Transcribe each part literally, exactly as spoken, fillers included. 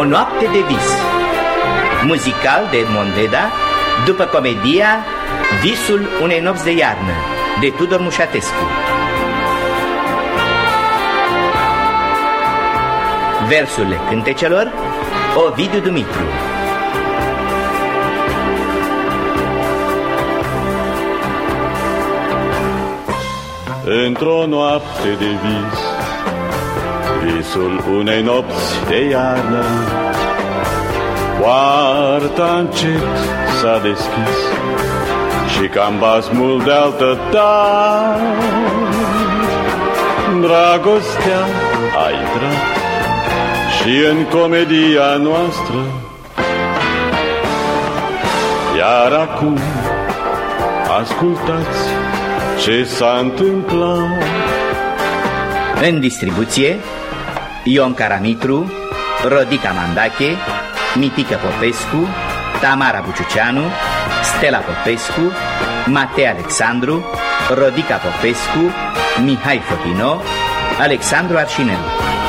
O noapte de vis, muzical de Edmond Deda, după comedia Visul unei nopți de iarnă de Tudor Mușatescu. Versurile cântecelor Ovidiu Dumitru. Într-o noapte de vis, visul unei nopți de iarnă, poarta încet s-a deschis și cam basmul de altă tar, dragostea a intrat și în comedia noastră. Iar acum ascultați ce s-a întâmplat. În distribuție Ion Caramitru, Rodica Mandache, Mitică Popescu, Tamara Buciuceanu, Stella Popescu, Matei Alexandru, Rodica Popescu, Mihai Fotino, Alexandru Arșinel.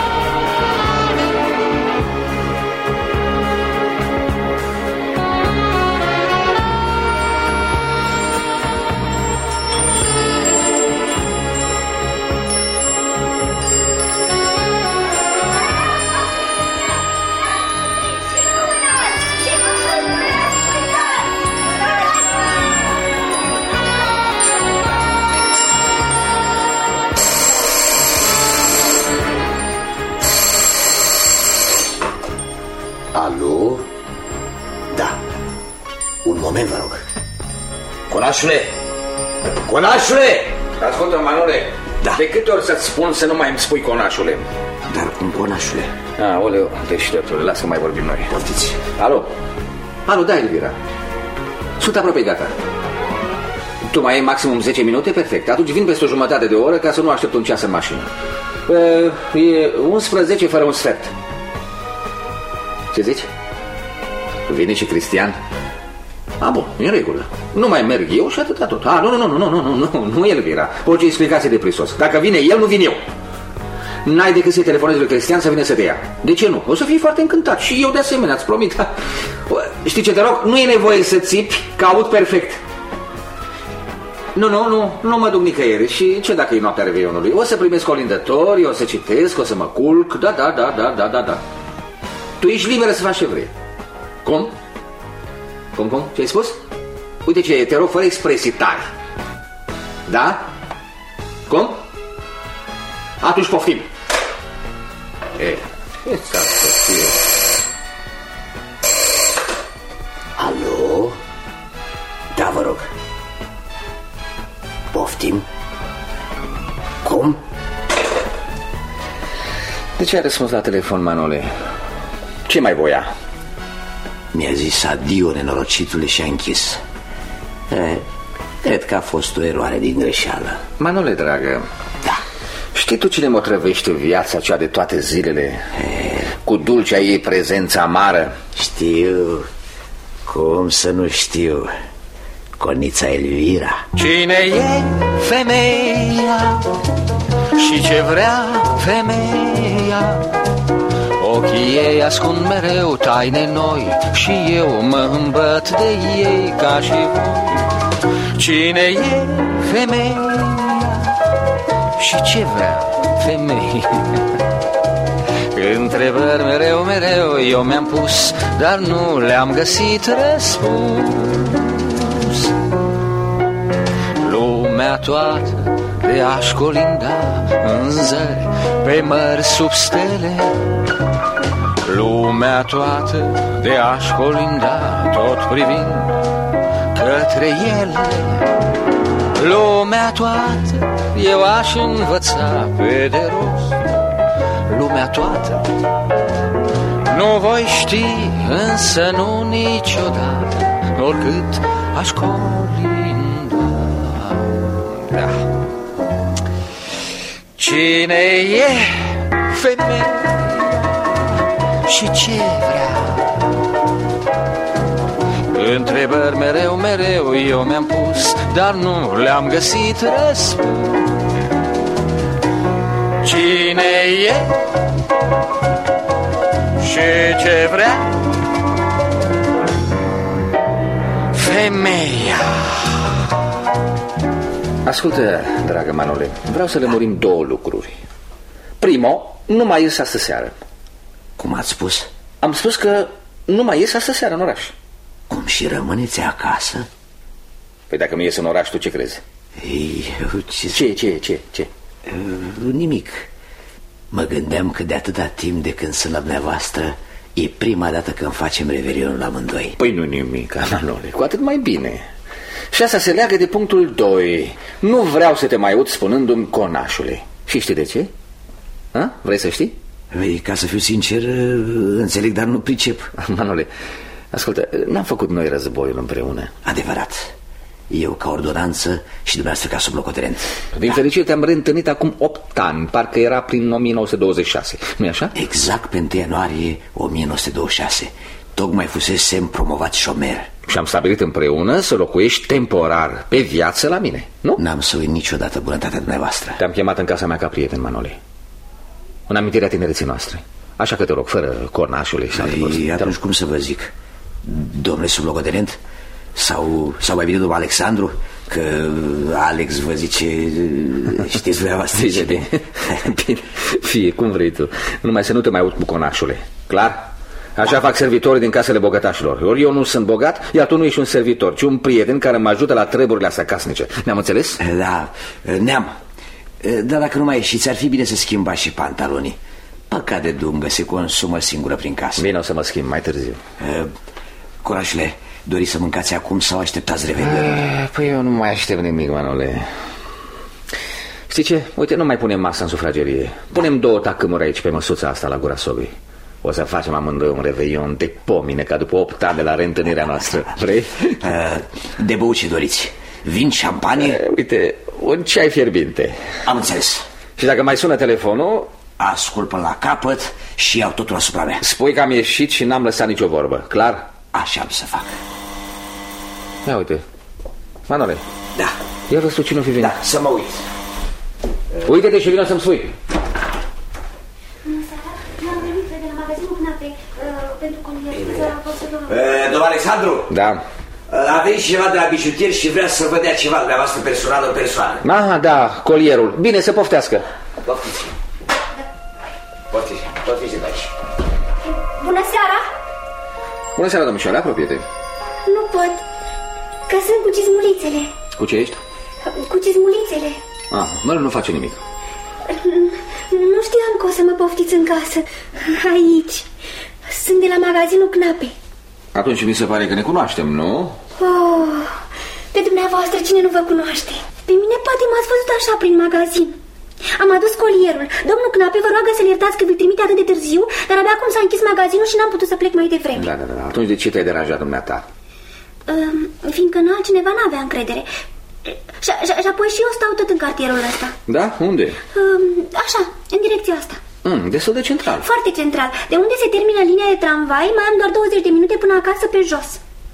Alo? Da. Un moment, vă rog. Conașule! Conașule! Ascultă, Manole. Da. De câte ori să-ți spun să nu mai îmi spui conașule? Dar cum conașule? Aoleu, deșteptule, lasă că mai vorbim noi. Poftiți. Alo? Alo, da, Elvira. Sunt aproape gata. Tu mai ai maximum zece minute? Perfect. Atunci vin peste o jumătate de oră ca să nu aștept un ceas în mașină. E unsprezece fără un sfert. Ce zici? Vine și Cristian? A, bun, e în regulă. Nu mai merg eu și atâta tot. A, nu, nu, nu, nu, nu, nu, nu, nu Elvira. Orice explicație de prisos. Dacă vine el, nu vin eu. N-ai decât să-i telefonezi lui Cristian să vină să te ia. De ce nu? O să fii foarte încântat. Și eu de asemenea, îți promit. Știi ce te rog? Nu e nevoie să țipi, că aud perfect. Nu, nu, nu, nu mă duc nicăieri. Și ce dacă e noaptea Reveionului? O să primesc colindători, o să citesc, o să mă culc. Da, da, da, da, da, da, da. Tu ești liberă să faci ce vrei. Cum? Cum, cum? Ce ai spus? Uite ce, te rog, fără expresii tari. Da? Cum? Atunci poftim. E, ce s-ar să fie? Alo? Da, vă rog. Poftim? Cum? De ce ai răspuns la telefon, Manole? Ce mai voia? Mi-a zis adio, nenorocitule, și a închis. E, cred că a fost o eroare din greșeală. Manole, dragă. Da. Știi tu cine mă trăvește viața cea de toate zilele? E, cu dulcea ei prezență amară? Știu. Cum să nu știu? Conița Elvira. Cine e femeia și ce vrea femeia? Ochii ei ascund mereu taine noi și eu mă îmbăt de ei ca și voi. Cine e femeia și ce vrea femeia? Întrebări mereu, mereu eu mi-am pus, dar nu le-am găsit răspuns. Lumea toată de a-și colinda în zări, pe mări sub stele. Lumea toată de a-și colinda, tot privind către ele. Lumea toată eu aș învăța pe de rost. Lumea toată nu voi ști, însă nu niciodată, oricât aș colinda. Da. Cine e femeia și ce vrea? Întrebări mereu, mereu eu mi-am pus, dar nu le-am găsit răspuns. Cine e și ce vrea femeia. Ascultă, dragă Manole, vreau să lămurim două lucruri. Primo, nu mai ies astă seară. Cum ați spus? Am spus că nu mai ies astă seară în oraș. Cum, și rămâneți acasă? Păi dacă nu ies în oraș, tu ce crezi? Ei, ce... Ce, ce, ce, ce? Uh, nimic. Mă gândeam că de atâta timp de când sunt la dumneavoastră e prima dată când facem revelionul la amândoi. Păi nu nimic, Manole, cu atât mai bine. Și asta se leagă de punctul doi. Nu vreau să te mai aud spunându-mi conașule. Și știi de ce? Ha? Vrei să știi? Ei, ca să fiu sincer, înțeleg, dar nu pricep. Manole, ascultă, n-am făcut noi războiul împreună. Adevărat. Eu ca ordonanță și dumneavoastră ca sublocotenent. Din da. fericire te-am reîntâlnit acum opt ani. Parcă era prin o mie nouă sute douăzeci și șase. Nu-i așa? Exact pe întâi ianuarie o mie nouă sute douăzeci și șase. Tocmai fusesem promovat șomer. Și am stabilit împreună să locuiești temporar, pe viață, la mine, nu? N-am să uit niciodată bunătatea dumneavoastră. Te-am chemat în casa mea ca prieten, Manole, în amintirea tinereții noastre. Așa că te rog, fără cornașule și alte prostii. Atunci cum să vă zic? Domnule sublocotenent? Sau, sau mai bine domnul Alexandru? Că Alex vă zice... Știți dumneavoastră ce de... Bine, fie cum vrei tu. Numai să nu te mai aud cu conașule. Clar? Așa fac servitorii din casele bogătașilor. Ori eu nu sunt bogat, iar tu nu ești un servitor, ci un prieten care mă ajută la treburile astea casnice. Ne-am înțeles? Da, ne-am. Dar dacă nu mai ieșiți, ar fi bine să schimbați și pantalonii. Păcat de dungă, se consumă singură prin casă. Bine, o să mă schimb mai târziu. Conașule, doriți să mâncați acum sau așteptați revenirea? Păi eu nu mai aștept nimic, Manole. Știi ce? Uite, nu mai punem masa în sufragerie. Punem două tacâmuri aici pe măsuța asta la gura sobii. O să facem amândoi un reveion de pomine, ca după opt ani de la reîntâlnirea noastră. Vrei? De băut ce doriți? Vin, șampanie? Uite, un ceai fierbinte. Am înțeles. Și dacă mai sună telefonul... Ascult până la capăt și iau totul asupra mea. Spui că am ieșit și n-am lăsat nicio vorbă, clar? Așa am să fac. Ia uite, Manole. Da. Ia vă stu cine o fi venit. Da, să mă uit. Uite-te și vină să-mi spui. Domnul Alexandru? Da. A venit cineva de la bijutier și vrea să vă dea ceva dumneavoastră personal în persoană. Aha, da, colierul. Bine, să poftească. Poftiți. Poftiți, poftiți de aici. Bună seara! Bună seara, domnișoare, apropie-te. Nu pot, că sunt cu cizmulițele. Cu ce ești? Cu cizmulițele. Ah, mă, nu face nimic. Nu știam că o să mă poftiți în casă. Aici. Sunt de la magazinul Knape. Atunci mi se pare că ne cunoaștem, nu? Oh, pe dumneavoastră cine nu vă cunoaște? Pe mine poate m-ați văzut așa prin magazin. Am adus colierul. Domnul Knape vă roagă să-l iertați că vi-l trimite atât de târziu, dar abia acum s-a închis magazinul și n-am putut să plec mai devreme. Da, da, da. Atunci de ce te-ai deranjat, dumneata? Um, fiindcă în altcineva n-avea încredere. Și, și, și apoi și eu stau tot în cartierul ăsta. Da? Unde? Um, așa, în direcția asta. Mm, destul de central. Foarte central. De unde se termină linia de tramvai, mai am doar douăzeci de minute până acasă pe jos.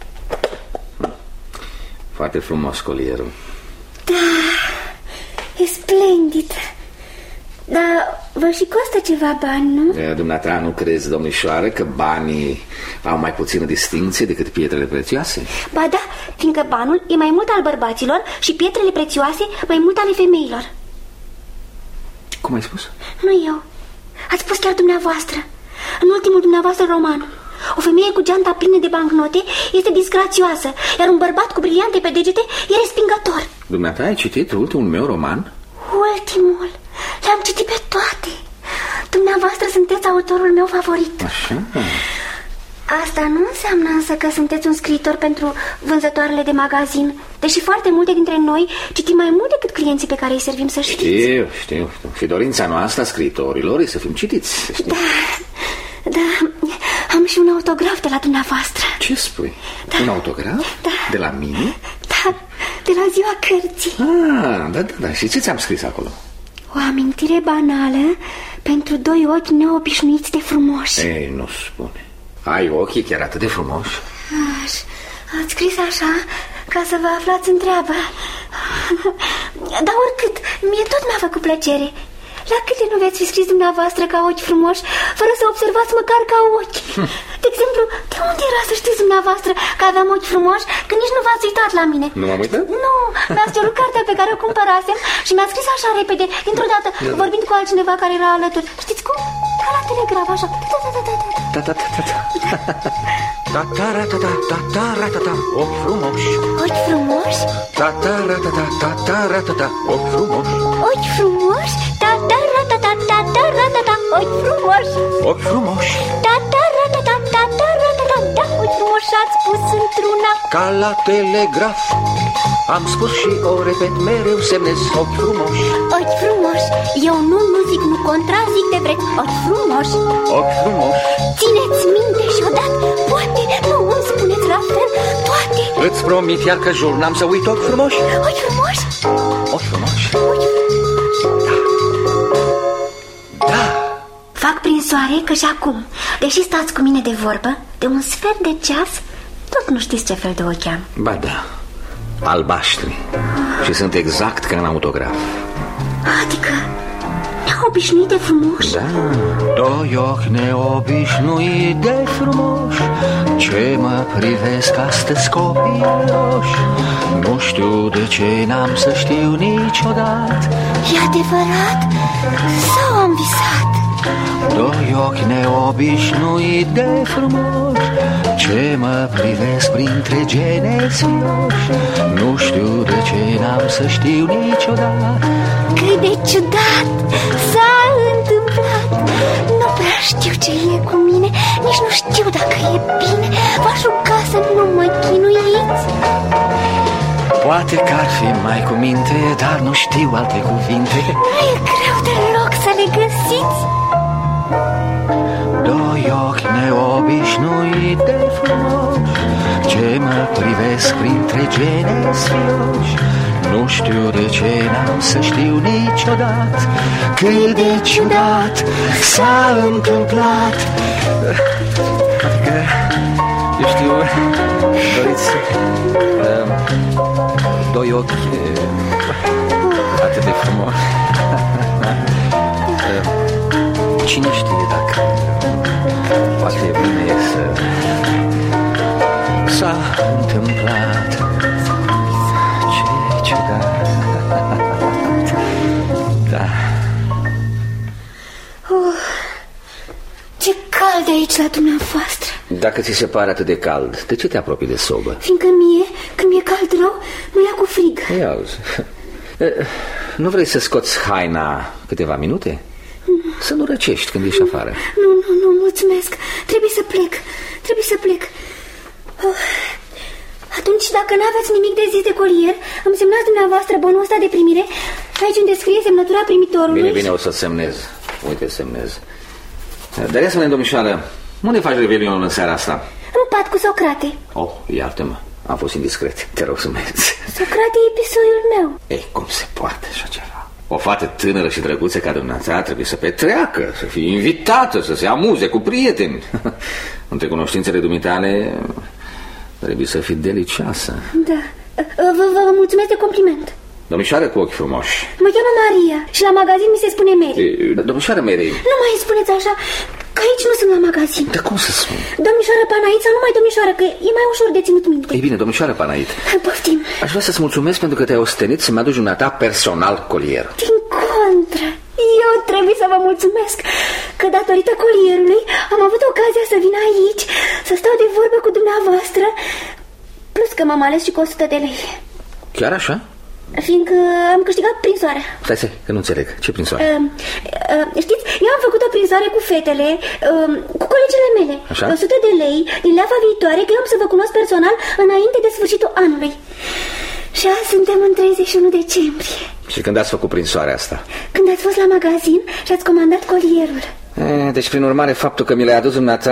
Foarte frumos colierul. Da, e splendid. Dar vă și costă ceva bani, nu? E, dumneata, nu crezi, domnișoară, că banii au mai puțină distinție decât pietrele prețioase? Ba da, fiindcă banul e mai mult al bărbaților și pietrele prețioase mai mult ale femeilor. Cum ai spus? Nu eu. Ați spus chiar dumneavoastră. În ultimul dumneavoastră roman. O femeie cu geanta plină de bancnote este disgrațioasă, iar un bărbat cu briliante pe degete e respingător. Dumneata, ai citit ultimul meu roman? Ultimul? Le-am citit pe toate. Dumneavoastră sunteți autorul meu favorit. Așa? Asta nu înseamnă însă că sunteți un scriitor pentru vânzătoarele de magazin, deși foarte multe dintre noi citim mai mult decât clienții pe care îi servim să știți. Știu, știu, știu. Și dorința noastră a scriitorilor e să fim citiți. Da, da, am și un autograf de la dumneavoastră. Ce spui? Da. Un autograf? Da. De la mine? Da, de la ziua cărții. Ah, da, da, da. Și ce ți-am scris acolo? O amintire banală pentru doi ochi neobișnuiți de frumoși. Ei, nu spune. Ai ochii chiar atât de frumoși? Aș, ați scris așa ca să vă aflați în treabă. Dar oricât, mie tot mi-a făcut plăcere. La câte nu veți fi scris dumneavoastră ca ochi frumoși, fără să observați măcar ca ochi? De exemplu, de unde era să știți dumneavoastră că aveam ochi frumoși, că nici nu v-ați uitat la mine? Nu m-am uitat? Nu, mi-ați cerut cartea pe care o cumpărasem și mi-a scris așa repede, dintr-o dată, vorbind cu altcineva care era alături. Știți cum? Ca la telegraf, așa. Ta ta ta ta ta. Ta ta ra ta ta ta ta ra ta ta. Ochi frumoși. Ochi frumoși? Ta ta ra ta ta ta ta ra ta ta. Ochi frumoși. Ochi frumoși? Ta ta ra ta ta ta ta ra ta ta. Ochi frumoși. Ochi frumoși. Ta ta ra ta ta ta ta ra ta ta. Da, ochi frumoși ați spus într-una. Ca la telegraf. Am spus și o repet mereu, semnez ochi frumoși. Ochi frumoși. Eu nu, nu zic, nu contrazic de vreți. Ochi frumoși. Ochi frumoși. Țineți minte și odată, poate, nu îmi spuneți la fel, toate. Îți promit iar că jur, n-am să uit ochi frumoși. Ochi frumoși. Ochi frumoși. Ochi frumoși. Da. Da. Fac prin soare că și acum, deși stați cu mine de vorbă, de un sfert de ceas, tot nu știți ce fel de ochi am. Ba da, albaștri. Și sunt exact ca în autograf. Adică neobișnuit de frumoși. Da. Doi ochi neobișnuit de frumoși, ce mă privesc astăzi copiloși. Nu știu de ce n-am să știu niciodată. E adevărat sau am visat? Doi ochi neobișnuit de frumoși, ce mă privesc printre gene sfioși. Nu știu de ce n-am să știu niciodată. Cât de ciudat s-a întâmplat. Nu prea știu ce e cu mine, nici nu știu dacă e bine. V-aș ruga să nu mă chinuiți. Poate că ar fi mai cu minte, dar nu știu alte cuvinte. Nu e greu deloc să le găsiți. Doi ochi neobișnuit de frumoși, ce mă privesc printre gene sfioși. Nu știu de ce n-am să știu niciodată. Cât de ciudat s-a întâmplat. Adică, eu știu, doriți uh, doi ochi uh, atât de frumoși. uh, Cine știe dacă poate e bine să s-a întâmplat. Ce ciudat. Da. Oh, ce cald e aici la dumneavoastră. Dacă ți se pare atât de cald, de ce te apropii de sobă? Fiindcă mie, când mi-e cald rău, mă ia cu frig. Ia auzi, nu vrei să scoți haina câteva minute? Să nu răcești când ieși afară. Nu, nu, nu, mulțumesc. Trebuie să plec, trebuie să plec. Oh. Atunci, dacă n-aveți nimic de zis de colier, îmi semnați dumneavoastră bonul ăsta de primire, aici unde scrie semnătura primitorului. Bine, bine, o să semnez. Uite, semnez. Dar ia să vedem, domnișoară, unde faci revelionul în seara asta? În pat cu Socrate. Oh, iartă-mă, am fost indiscret. Te rog să mergi. Socrate e pisoiul meu. Ei, cum se poate așa ceva? O fată tânără și drăguță ca dumneavoastră trebuie să petreacă, să fie invitată, să se amuze cu prieteni. Între cunoștințele dumitale trebuie să fii delicioasă. Da, vă, vă mulțumesc de compliment. Domnișoară cu ochi frumoși. Mă cheamă Maria și la magazin mi se spune Mary. E, domnișoară Mary. Nu mai spuneți așa, că aici nu sunt la magazin. Dar cum să spun? Domnișoară Panait sau numai domnișoară, că e mai ușor de ținut minte. Ei bine, domnișoară Panait. Poftim. Aș vrea să-ți mulțumesc pentru că te-ai ostenit să-mi aduci dumneata personal colier. Din contră, eu trebuie să vă mulțumesc că datorită colierului am avut ocazia să vin aici, să stau de vorbă cu dumneavoastră, plus că m-am ales și cu o sută de lei. Chiar așa? Fiindcă am câștigat prinsoarea. Stai, stai, că nu înțeleg. Ce prinsoare? Uh, uh, știți, eu am făcut o prinsoare cu fetele, uh, cu colegele mele. Așa? o sută de lei din leafa viitoare, că eu am să vă cunosc personal înainte de sfârșitul anului. Și azi suntem în treizeci și unu decembrie. Și când ați făcut prinsoarea asta? Când ați fost la magazin și ați comandat colierul. E, deci, prin urmare, faptul că mi l-ai adus dumneata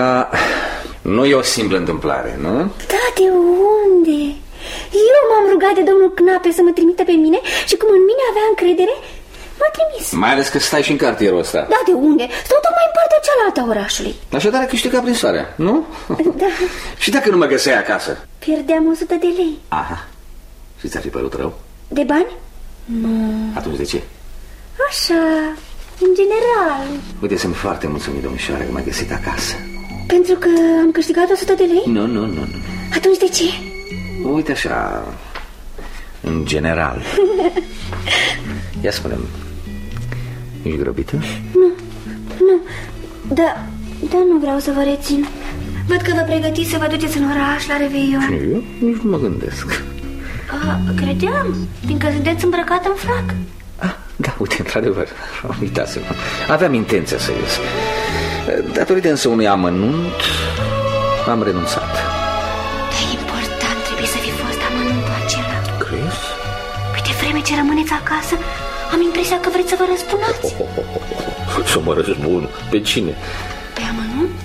nu e o simplă întâmplare, nu? Da, de unde? Eu m-am rugat de domnul Knape să mă trimită pe mine și cum în mine avea încredere, m-a trimis. Mai ales că stai și în cartierul ăsta. Da, de unde? Stau tocmai în partea cealaltă a orașului. Așadar ai câștigat prinsoarea, nu? Da. Și dacă nu mă găseai acasă? Pierdeam o sută de lei. Aha. Și ți-ar fi părut rău? De bani? Nu. Atunci de ce? Așa, în general. Uite, sunt foarte mulțumit, domnișoară, că m-ai găsit acasă. Pentru că am câștigat o sută de lei? Nu, nu, nu, nu. Atunci de ce? Uite așa, în general. Ia spune-mi, ești grăbită? Nu, nu, da, da, nu vreau să vă rețin. Văd că vă pregătiți să vă duceți în oraș la Reveion. Eu nici nu mă gândesc. A, credeam, fiindcă sunteți îmbrăcat în frac. Ah, da, uite, într-adevăr, uitasem. Aveam intenția să ies. Datorită însă unui amănunt, am renunțat. Dar important trebuie să fi fost amănuntul acela. Crezi? Păi de vreme ce rămâneți acasă, am impresia că vreți să vă răspunați. Oh, oh, oh, oh. Să mă răspund? Pe cine? Pe amănunt?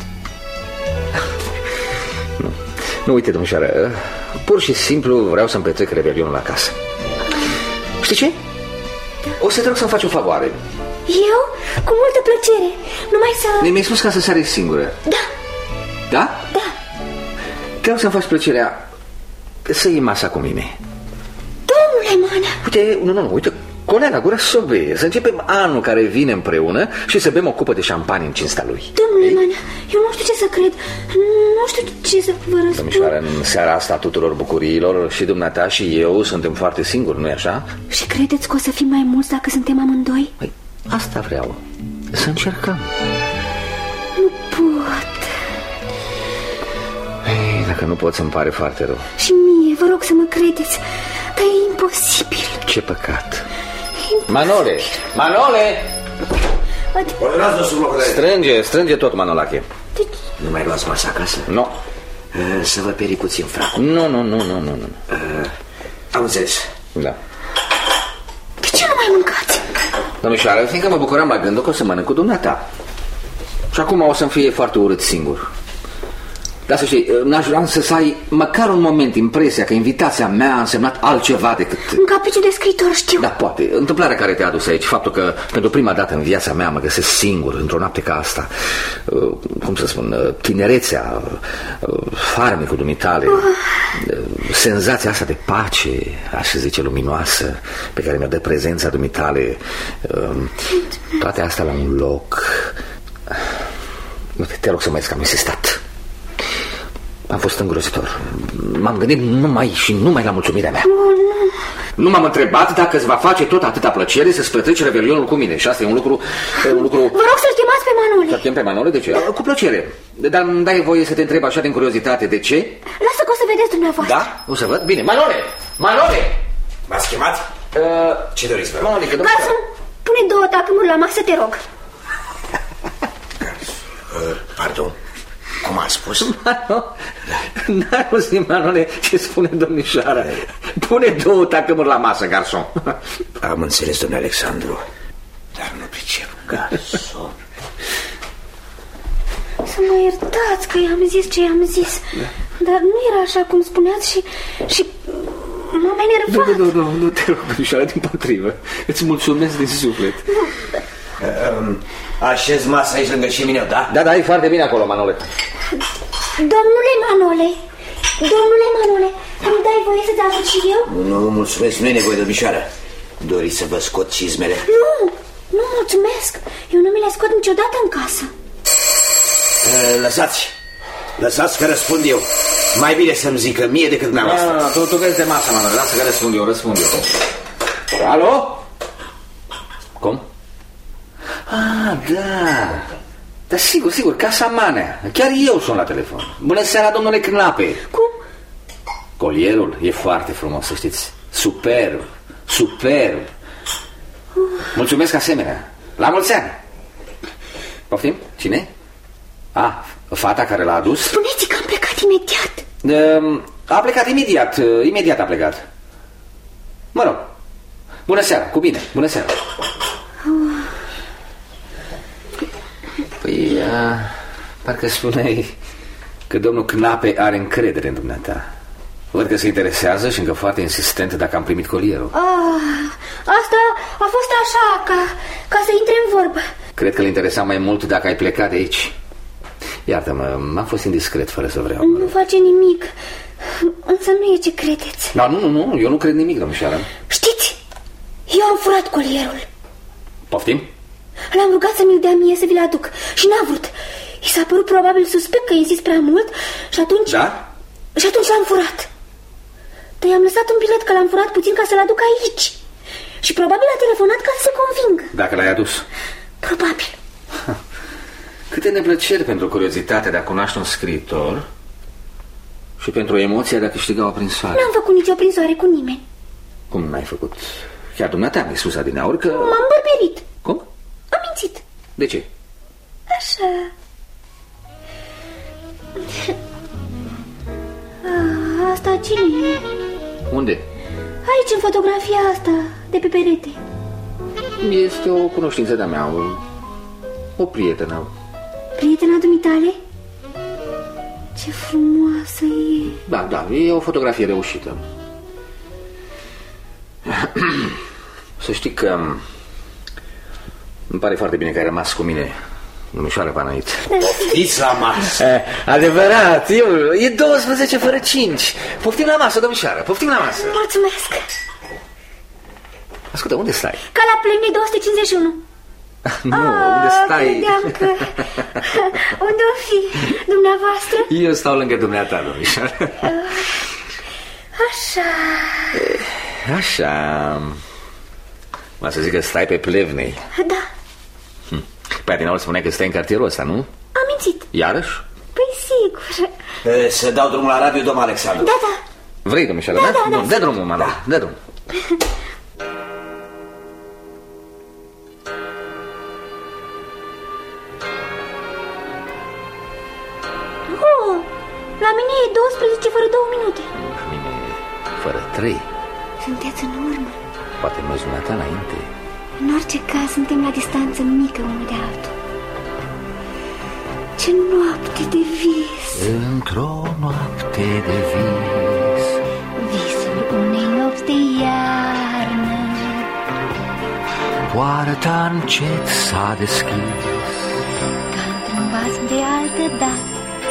Nu, nu, uite, domnișoară, pur și simplu vreau să-mi petrec revelionul acasă. Știi ce? O să te rog să-mi faci o favoare. Eu? Cu multă plăcere. Numai să... Mi-ai spus ca să sari singură. Da. Da? Da. Te rog să-mi faci plăcerea să iei masa cu mine. Domnule Manea. Uite, nu, nu, uite, colega, gura sobe. Să începem anul care vine împreună și să bem o cupă de șampanie în cinstea lui. Domnule Manea, eu nu știu ce să cred. Nu știu ce să vă răspund. Domnișoară, în seara asta tuturor bucuriilor, și dumneata și eu suntem foarte singuri, nu-i așa? Și credeți că o să fim mai mulți dacă suntem amândoi? Păi, asta vreau. Să încercăm. Nu pot. Ei, dacă nu pot, să-mi pare foarte rău. Și mie, vă rog să mă credeți. Dar e imposibil. Ce păcat. Imposibil. Manole! Manole! Ordonază sub locul de... Strânge, strânge tot, Manolache. Deci... Nu mai luați masa acasă? Nu. Uh, să vă peri puțin fracul. Nu, nu, nu, nu, nu. Uh, am înțeles. Da. De ce nu mai mâncați? Domnișoară, fiindcă mă bucuram la gândul că o să mănânc cu dumneata. Și acum o să-mi fie foarte urât singur. Dar să știi, n-aș vrea să ai măcar un moment impresia că invitația mea a însemnat altceva decât... Un capriciu de scriitor, știu. Da, poate. Întâmplarea care te-a adus aici, faptul că pentru prima dată în viața mea mă găsesc singur într-o noapte ca asta. Uh, cum să spun, uh, tinerețea, uh, farmecul dumitale, uh. uh, senzația asta de pace, aș zice, luminoasă, pe care mi-o dă prezența dumitale, uh, toate astea la un loc. Uh, te rog să mă că am insistat. Am fost îngrozitor. M-am gândit numai și numai la mulțumirea mea. Nu, nu. Nu m-am întrebat dacă îți va face tot atâta plăcere să-ți petreci revelionul cu mine. Și asta e un lucru... un lucru... Vă rog să-l chemați pe Manole. Să-l chem pe Manole? De ce? Cu plăcere. Dar îmi dai voie să te întreb așa din curiozitate. De ce? Lasă că o să vedeți dumneavoastră. Da? O să văd? Bine. Manole! Manole! M-ați chemat? Uh, Ce doriți, vă? Manole, că Garson, pune două tacâmuri la masă, te rog. Uh, pardon. Cum a spus? N-ai auzit, Manole, ce spune domnișoara. Pune două tacâmuri la masă, garson. Am înțeles, domnule Alexandru. Dar nu pricep. Garson. Să mă iertați că i-am zis ce i-am zis. Dar nu era așa cum spuneați și... și... m-am enervat. Nu, nu, nu, nu te rog, domnișoara, din potrivă. Îți mulțumesc din suflet. Um, așez masa aici lângă și mine, da? Da, da, e foarte bine acolo, Manole. Domnule Manole, domnule Manole, îmi dai voie să te ajut și eu? Nu, mulțumesc, nu e nevoie, domnișoară. Doriți să vă scot cizmele? Nu, nu mulțumesc. Eu nu mi le scot niciodată în casă. Uh, lăsați, lăsați că răspund eu. Mai bine să-mi zică mie decât dumneavoastră. Ah, tu, tu vezi de masă, Manole, lasă că răspund eu, răspund eu. Alo? Cum? Ah, da. Dar sigur, sigur, Casa Manea. Chiar eu sunt la telefon. Bună seara, domnule Knape. Cum? Colierul e foarte frumos, să știți. Superb, superb. Mulțumesc asemenea. La mulți ani. Poftim? Cine? Ah, fata care l-a adus? Spuneți că am plecat imediat. A plecat imediat, imediat a plecat. Mă rog. Bună seara, cu bine, bună seara. Păi, a, parcă spuneai că domnul Knape are încredere în dumneata. Văd că se interesează și încă foarte insistent dacă am primit colierul. Ah, asta a fost așa, ca, ca să intre în vorbă. Cred că îl interesa mai mult dacă ai plecat de aici. Iartă-mă, m-am fost indiscret fără să vreau. Nu face nimic, însă nu e ce credeți. Da, nu, nu, nu, eu nu cred nimic, domnișoară. Știți, eu am furat colierul. Poftim? L-am rugat să mi-l dea mie să vi-l aduc și n-a vrut. I s-a părut probabil suspect că insist prea mult și atunci... Da? Și atunci l-am furat. Dar i-am lăsat un bilet că l-am furat puțin ca să-l aduc aici. Și probabil a telefonat ca să se convingă. Dacă l-ai adus? Probabil. Câte neplăceri pentru curiozitatea de a cunoaște un scriitor și pentru emoția de a câștiga o prinsoare. N-am făcut nicio prinsoare cu nimeni. Cum n-ai făcut? Chiar dumneata mi-ai spus adineauri că... M-am bărberit. Cum? Am mințit. De ce? Așa. A, asta cine e? Unde? Aici, în fotografia asta, de pe perete. Este o cunoștință de-a mea, o, o prietenă. Prietena dumitale? Ce frumoasă e. Da, da, e o fotografie reușită. Să știi că îmi pare foarte bine că ai rămas cu mine, domnișoară Panait. Fiți la masă. Eh, adevărat, eu, e douăsprezece fără cinci. Poftim la masă, domnișoară, poftim la masă. Mulțumesc. Ascultă, unde stai? Ca la plenii două sute cincizeci și unu. Nu, Ah, unde stai? credeam că... Unde o fi dumneavoastră? Eu stau lângă dumneata, domnișoară. Așa. Așa. Mă să zic că stai pe Plevnei. Da. hm. Păi adineauri spuneai că stai în cartierul ăsta, nu? Am mințit. Iarăși? Păi sigur. Să dau drumul la radio, domn Alexandru. Da, da. Vrei, domnișoară, Da, da? da, da. Bun, dă drumul, mă, da, dă drumul. Oh, la mine e douăsprezece fără două minute. La mine fără trei. Sunteți în urmă. Poate noi dumneata înainte. În orice caz, suntem la distanță mică unul de altul. Ce noapte de vis. Într-o noapte de vis, Visul unei nopți de iarnă. poarta încet s-a deschis. Ca într-un vas de altă dată.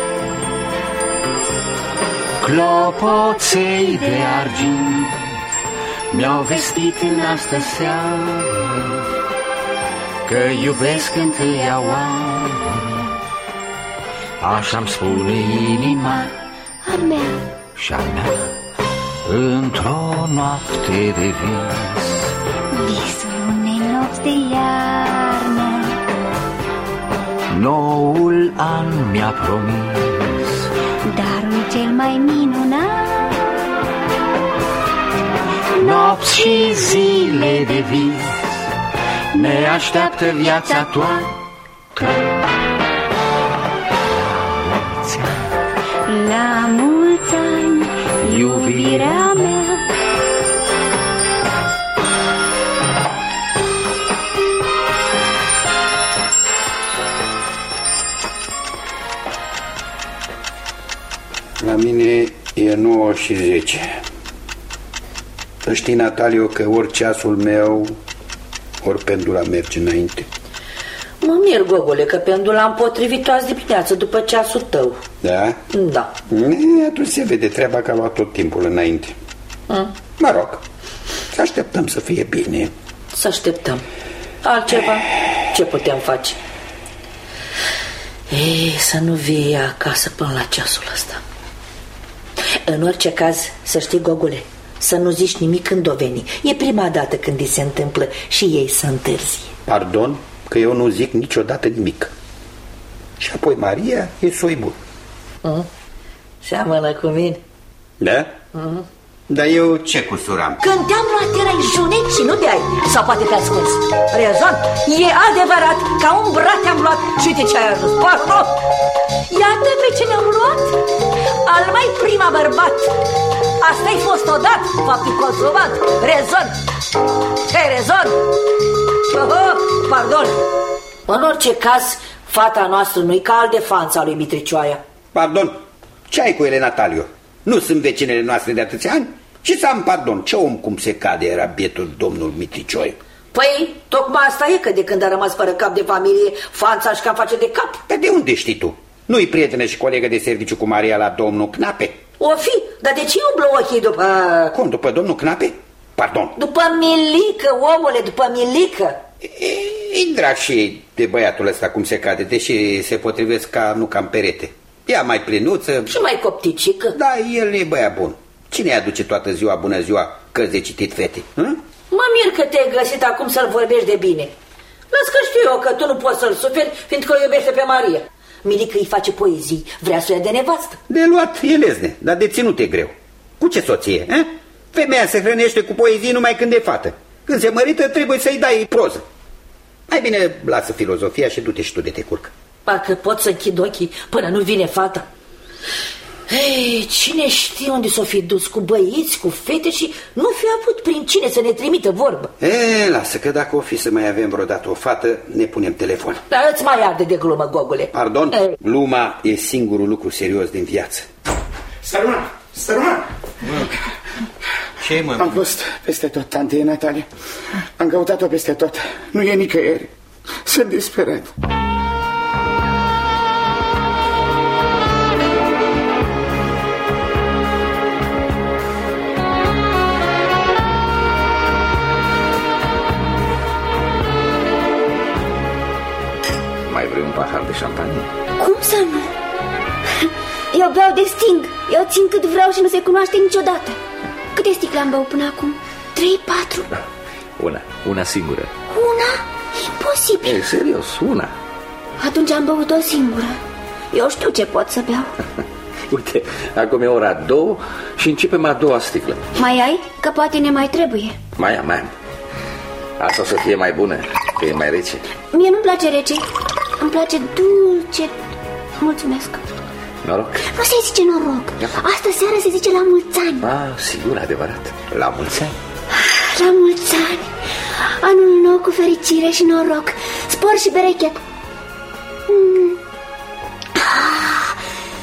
Clopoței de argint mi-au vestit în astă seară că iubesc întâia oară. Așa-mi spune inima A mea. și-a mea într-o noapte de vis. Visul unei nopți de iarnă. Noul an mi-a promis Darul cel mai minunat. nopți și zile de vis, ne așteaptă viața toată. La mulți ani, iubirea mea. La mine e nouă și zece. Să știi, Natalio, că ori ceasul meu, ori pendula merge înainte. Mă mir, Gogole, că pendula am potrivit azi dimineață după ceasul tău. Da? Da. E, atunci se vede treaba că a luat tot timpul înainte. Mm. Mă rog, să așteptăm să fie bine. Să așteptăm. Altceva? Ce putem face? Ei, să nu vii acasă până la ceasul ăsta. În orice caz, să știi, Gogule, să nu zici nimic când o veni. E prima dată când îi se întâmplă și ei să întârzie. Pardon, că eu nu zic niciodată nimic. Și apoi Maria e soibul. Mm? Seamănă cu mine. Da? Mm. Dar eu ce cusur am? Când te-am luat erai junet și nu te-ai. Sau poate te-ai ascuns. Rezon, e adevărat, ca un brat te-am luat și uite ce ai ajuns. Pardon. Iată pe ce ne-am luat. Al mai prima bărbat. Asta-i fost odată, faptul consumat. Rezon. Ce rezon? Oh, pardon. În orice caz, fata noastră nu-i ca Aldefanța lui Mitricioaia. Pardon, ce ai cu ele, Natalio? Nu sunt vecinele noastre de atâția ani? Și să am pardon, ce om cum se cade era bietul domnul Mitricioiu? Păi, tocmai asta e, că de când a rămas fără cap de familie, Fanța își cam face de cap. Dar de unde știi tu? Nu-i prietenă și colegă de serviciu cu Maria la domnul Knape? O fi, dar de ce umblă ochii după... Cum, după domnul Knape? Pardon. După Milică, omule, după Milică. E drag și de băiatul ăsta cum se cade, deși se potrivesc ca nu cam perete. Ea mai plinuță. Și mai copticică. Da, el e băiat bun. Cine aduce toată ziua, bună ziua, cărți de citit fete? Hă? Mă mir că te-ai găsit acum să-l vorbești de bine. Las că știu eu că tu nu poți să-l suferi, fiindcă o iubește pe Maria. Milică îi face poezii, vrea să o ia de nevastă. De luat e lezne, dar de ținut e greu. Cu ce soție, hă? Femeia se hrănește cu poezii numai când e fată. Când se mărită, trebuie să-i dai proză. Mai bine lasă filozofia și du-te și tu de te curcă. Parcă pot să închid ochii până nu vine fata. Ei, cine știe unde s-o fi dus, cu băieți, cu fete, și nu fi avut prin cine să ne trimită vorbă. E, lasă că dacă o fi să mai avem vreodată o fată, ne punem telefon. Dar îți mai arde de glumă, Gogule. Pardon? E. Gluma e singurul lucru serios din viață. Sărman, Sărman! Ce mă? Am fost peste tot, tante Natalie. Am căutat-o peste tot. Nu e nicăieri. Sunt disperat. Mai vrei un pahar de șampanie? Cum să nu? Eu beau de sting. Eu țin cât vreau și nu se cunoaște niciodată. Câte sticle am băut până acum? Trei, patru? Una, una singură. Una? Imposibil. E, serios, una. Atunci am băut o singură. Eu știu ce pot să beau. Uite, acum e ora două și începem a doua sticlă. Mai ai? Că poate ne mai trebuie. Mai am, mai am. Asta o să fie mai bună, că e mai rece. Mie nu-mi place rece. Îmi place dulce. Mulțumesc. Noroc? Nu se zice noroc. Asta seară se zice la mulți ani. Ah, sigur, adevărat. La mulți ani. La mulți ani. Anul nou cu fericire și noroc. Spor și berechet. mm. ah.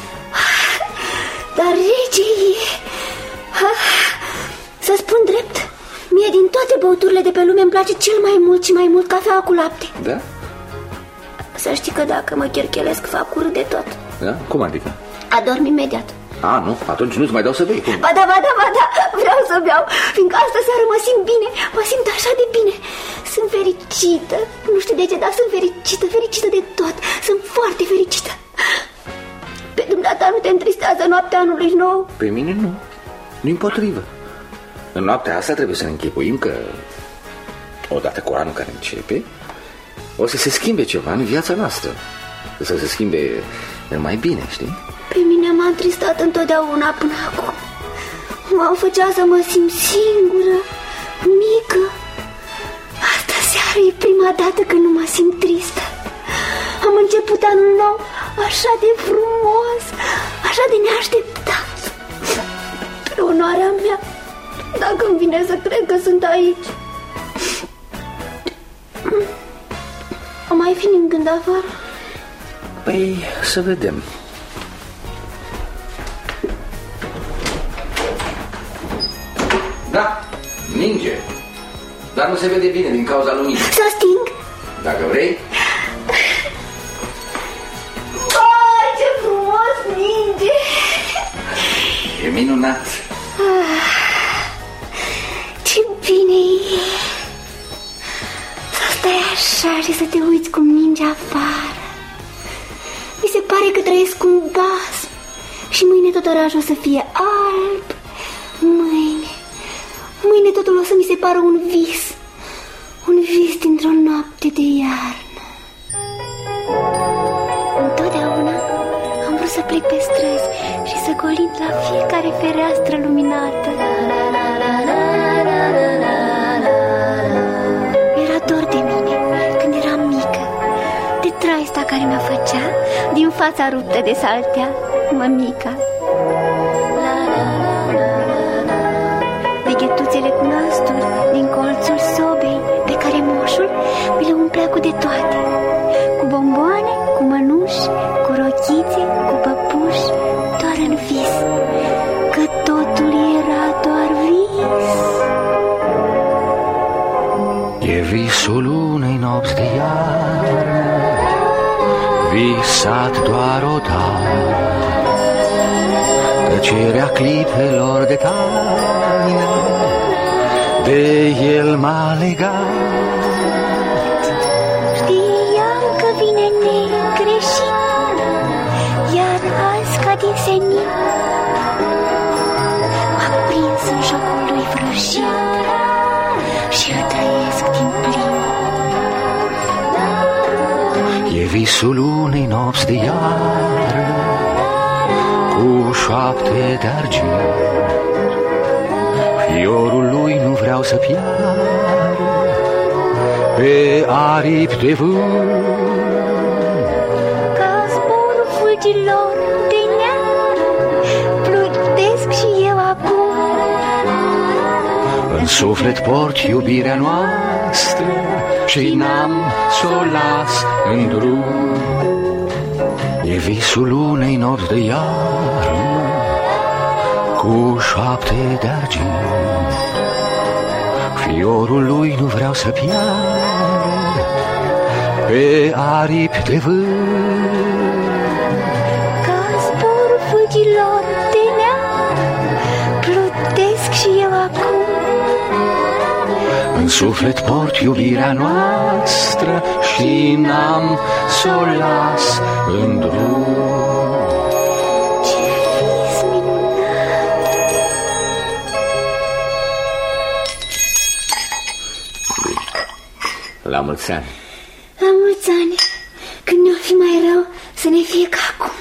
Dar rece e... ah. Să spun drept, mie din toate băuturile de pe lume îmi place cel mai mult și mai mult cafeaua cu lapte. Da? Să știi că dacă mă cherchelesc fac urât de tot. Da? Cum adică? Adorm imediat. A, nu, atunci nu-ți mai dau să bei. Cum? Ba da, ba da, ba da, vreau să beau, fiindcă astă seară mă simt bine, mă simt așa de bine. Sunt fericită, nu știu de ce, dar sunt fericită, fericită de tot. Sunt foarte fericită. Pe dumneata nu te întristează noaptea anului nou? Pe mine nu, dimpotrivă. În noaptea asta trebuie să ne închipuim că odată cu anul care începe o să se schimbe ceva în viața noastră. O să se schimbe mai bine, știi? Pe mine m-a întristat întotdeauna până acum. Mă făcea să mă simt singură, mică. Asta seară e prima dată când nu mă simt tristă. Am început anul nou așa de frumos, așa de neașteptat. Pe onoarea mea, dacă îmi vine să cred că sunt aici. O mai fi în gând afară? Păi, să vedem. Da, ninge. Dar nu se vede bine din cauza luminii. Să sting? Dacă vrei. Vai, ce frumos ninge! E minunat. Ah, ce bine e să stai așa și să te uiți cum ninge afară. Mi se pare că trăiesc un basm. Și mâine tot orașul o să fie alb. Mâine Mâine totul o să mi se pară un vis. Un vis dintr-o noapte de iarnă. Întotdeauna am vrut să plec pe străzi și să colind la fiecare fereastră luminată. Mi-era dor de mine când eram mică, de traista care mi-o făcea din fața ruptă de saltea mămica. Veghetuțele cu nasturi din colțul sobei pe care moșul mi le umplea cu de toate, cu bomboane, cu mănuși, cu rochițe, cu păpuși, doar în vis, că totul era doar vis. E visul unei nopți de iarnă, visat doar odată, tăcerea clipelor de taină de el m-a legat. din senin. M-a prins în jocul lui vrăjit și îl trăiesc din plin. E visul unei nopți de iară cu șoapte de argint. Fiorul lui nu vreau să piară pe aripi de vânt. Ca zborul fulgilor de neam plutesc și eu acum. În suflet port iubirea noastră și n-am s-o las în drum. E visul unei nopți de iară cu șoapte de argint. Fiorul lui nu vreau să piară pe aripi de vânt. Ca zborul fulgilor de neam plutesc și eu acum. În suflet port iubirea noastră și n-am s-o las în drum. Ce vis minunat! La mulți ani. La mulți ani, când ne-o fi mai rău, să ne fie ca acum.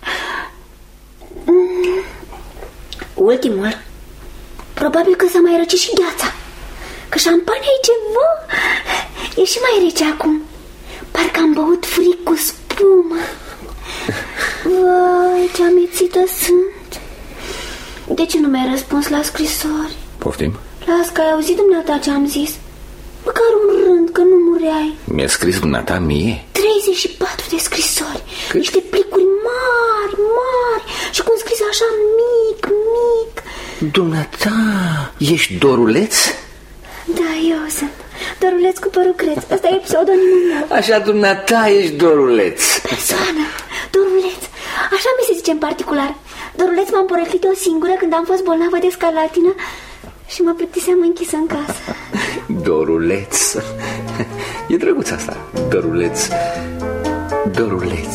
Mm. Ultimul, probabil că s-a mai răcit și gheața, că șampania e ceva, e și mai rece acum. Parcă am băut fric cu spumă. Vai, ce amețită sunt. De ce nu mi-ai răspuns la scrisori? Poftim? Las că ai auzit dumneata ce am zis. Măcar un rând, că nu mureai. Mi-a scris dumneata mie? treizeci și patru de scrisori. Cât? Niște plicuri mari, mari și cu un scris așa mic, mic. Dumneata, ești Doruleț? Da, eu sunt Doruleț cu părul creț. Ăsta e pseudonimul meu. Așa, dumneata, ești Doruleț. Persoană, Doruleț. Așa mi se zice în particular. Doruleț m-am poreclit eu singură când am fost bolnavă de scarlatină și mă plictiseam închisă în casă. Doruleț. E drăguț asta, Doruleț. Doruleț.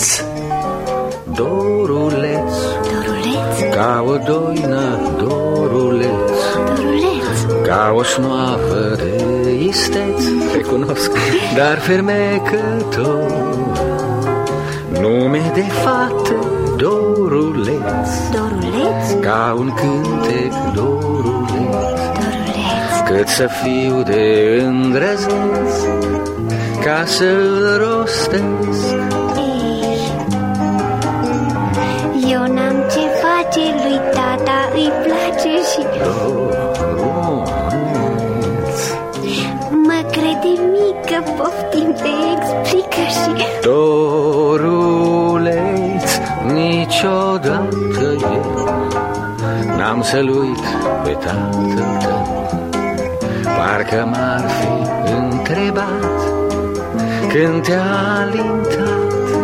Doruleț, Doruleț, ca o doină, Doruleț, Doruleț, ca o snoapă de isteț, te cunosc, dar fermecător, nume de fată, Doruleț, Doruleț, ca un cântec, Doruleț, Doruleț. cât să fiu de îndrăzneț, ca să-l rostesc. Eu n-am ce face, lui tata îi place și Doruleț, mă crede mică, poftim te explică și Doruleț, niciodată eu n-am să-l uit pe tatăl tău. Parcă m-ar fi întrebat când te-a alintat.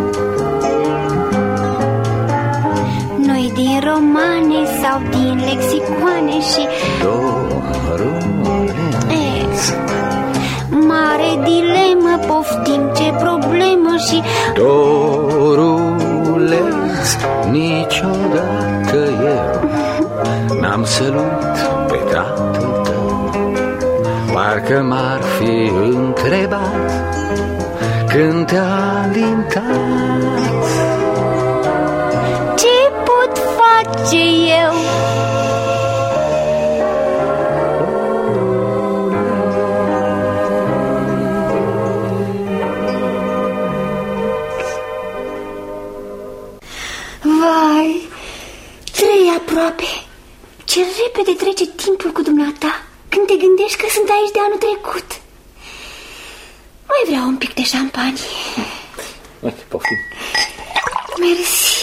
noi din romane sau din lexicoane și Doruleț, mare dilemă, poftim ce problemă și Doruleț, niciodată eu n-am să-l uit pe tatăl tău. Parcă m-ar fi întrebat când te-a alintat. ce pot face eu? Vai, trei aproape. Ce repede trece timpul cu dumneata când te gândești că sunt aici de anul trecut. Mai vreau un pic de șampanie. Uite, poftim. Mersi.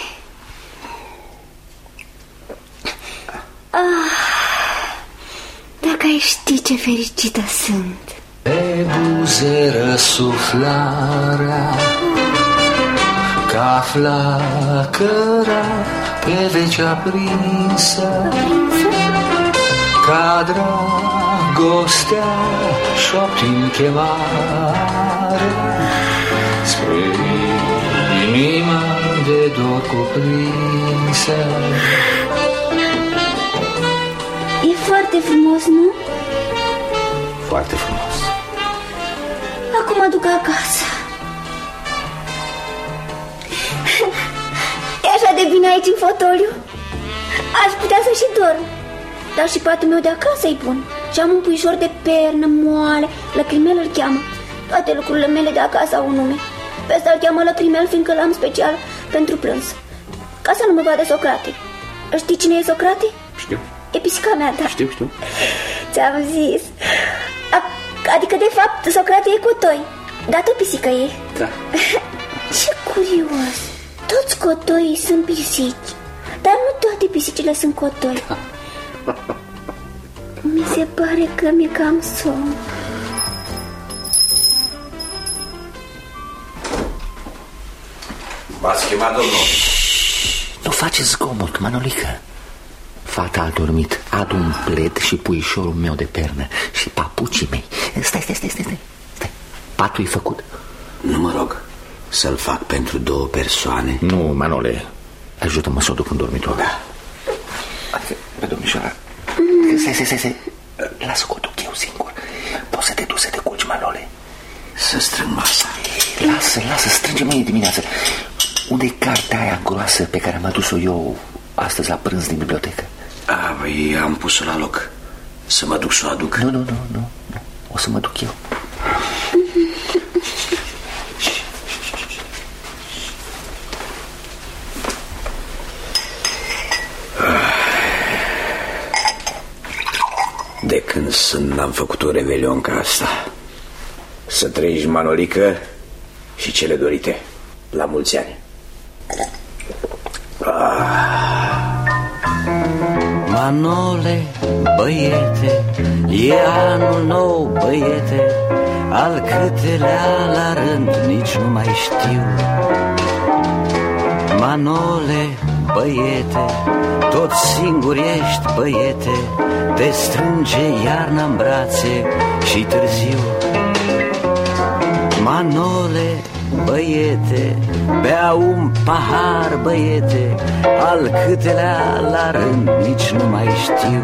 Ah, dacă ai ști ce fericită sunt. Pe buze răsuflarea, ca flacăra pe veci aprinsă, ca dragostea șoptind chemare spre inima de dor cuprinsă. E foarte frumos, nu? Foarte frumos. Acum mă duc acasă. E așa de bine aici în fotoliu. Aș putea să și dorm. Dar și patul meu de acasă îi pun. Și am un puișor de pernă moale. Lăcrimel îl cheamă. Toate lucrurile mele de acasă au un nume. Pe ăsta îl cheamă Lăcrimel, fiindcă l-am special pentru plâns. Ca să nu mă vadă Socrate. Știi cine e Socrate? Știu. E pisica mea, da. Știu, știu. Ți-am zis. Adică, de fapt, Socrate e cotoi. Dar tot pisică e. Da. Ce curios. Toți cotoii sunt pisici. Dar nu toate pisicile sunt cotoi. Mi se pare că mi-e cam somn. V-ați chemat, domnul? Nu faceți zgomot, Manolică. Fata a dormit. Adu un pled și puișorul meu de pernă și papucii mei. Stai, stai, stai, stai, stai. Patul e făcut? Nu mă rog să-l fac pentru două persoane. Nu, Manole, ajută-mă să o duc în dormitor. Da. Pe domnișoara. Stai, stai, stai, stai. Lasă că o duc eu singur. Poți să te duci să te culci, Manole. Să strâng masa. Lasă, lasă, strânge mâine dimineață. Unde e cartea aia groasă pe care am adus-o eu astăzi la prânz din bibliotecă? A, băi, am pus-o la loc. Să mă duc să o aduc? Nu, nu, nu, nu, nu. O să mă duc eu. De când sunt n-am făcut un revelion ca asta. Să trăiești, Manolică, și cele dorite. La mulți ani. Ah. Manole, băiete, e anul nou, băiete, al câtelea la rând, nici nu mai știu. Manole, băiete, tot singur ești, băiete, te strânge iarna în brațe și târziu. Manole, băiete, bea un pahar, băiete, al câtelea la rând, nici nu mai știu.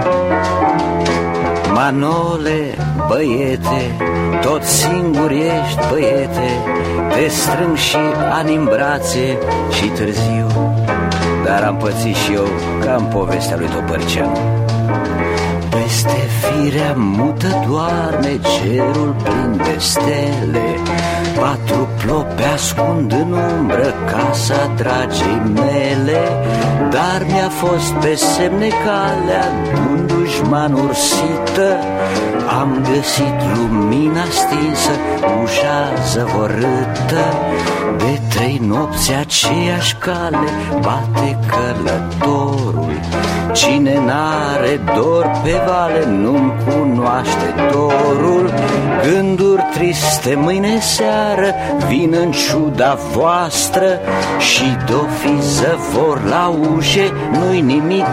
Manole, băiete, tot singur ești, băiete, te strâng și ani în brațe și târziu. Dar am pățit și eu ca în povestea lui Topărceanu. Peste firea mută doarme cerul plin de stele, patru plopi ascund în umbră casa dragei mele. Dar mi-a fost pe semne calea un dușman ursită. Am găsit lumina stinsă, ușa zăvorâtă. De trei nopți aceeași cale bate călătorul. Cine n-are dor pe vale nu-mi cunoaște dorul. Gânduri triste mâine seară vin în ciuda voastră. Și d-o fi zăvor la ușe, nu-i nimic.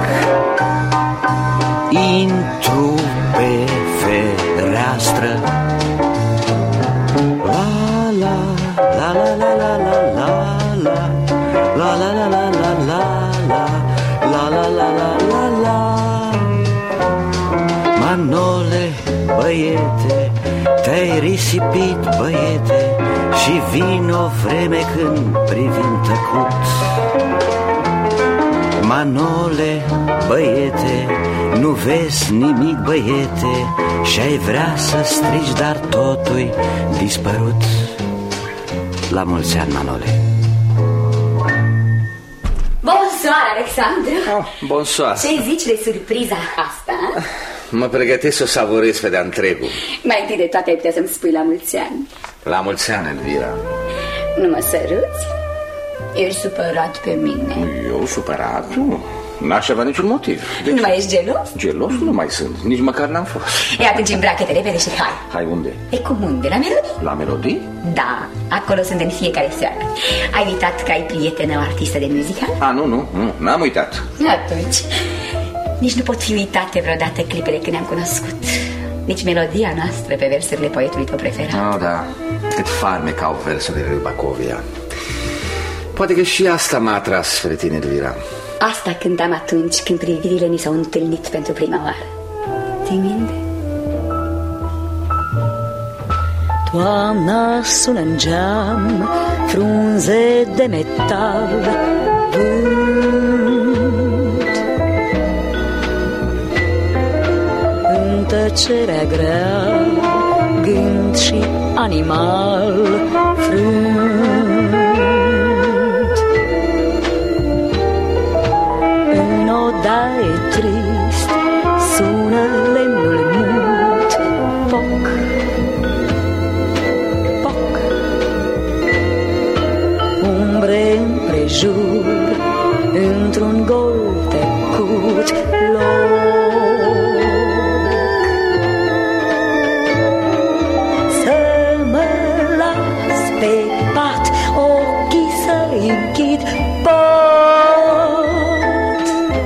Intru pe fereastră. La la la la la la la la la la la la la la la la la la la la. Manole, băiete, te-ai risipit, băiete, și vine o vreme când privim tăcut. Manole, băiete, nu vezi nimic, băiete, și-ai vrea să strigi, dar totul-i dispărut. La mulți ani, Manole. Bonsoir, Alexandru. Oh, bonsoir. Ce zici de surpriza asta? Mă pregătesc să o savurez pe de-a întregul. Mai întâi de toate ai putea să-mi spui la mulți ani. La mulți ani, Elvira. Nu mă săruți? Ești supărat pe mine? Eu supărat? Nu. N-aș avea niciun motiv. De nu ce? Mai ești gelos? Gelos nu mai sunt, nici măcar n-am fost. E atunci îmbracă-te repede și hai. Hai unde? E cum unde? La melodii? La melodii? Da, acolo sunt în fiecare seară. Ai uitat că ai prietenă o artistă de muzică? A, nu, nu, nu, n-am uitat. Atunci nici nu pot fi uitate vreodată clipele când ne-am cunoscut. Nici melodia noastră pe versurile poetului tău preferat. Oh, da, cât farmec au versurile lui Bacovia. Poate că și asta m-a atras spre tine, Elvira. Asta cântam atunci când privirile ni s-au întâlnit pentru prima oară. Ții minte? Toamna sună în geam, frunze de metal, vânt. În tăcerea grea, gând și animal frânt. În odaie trist sună lemnul mut, foc, foc. Umbre împrejur, într-un gol tăcut loc. Închid pot.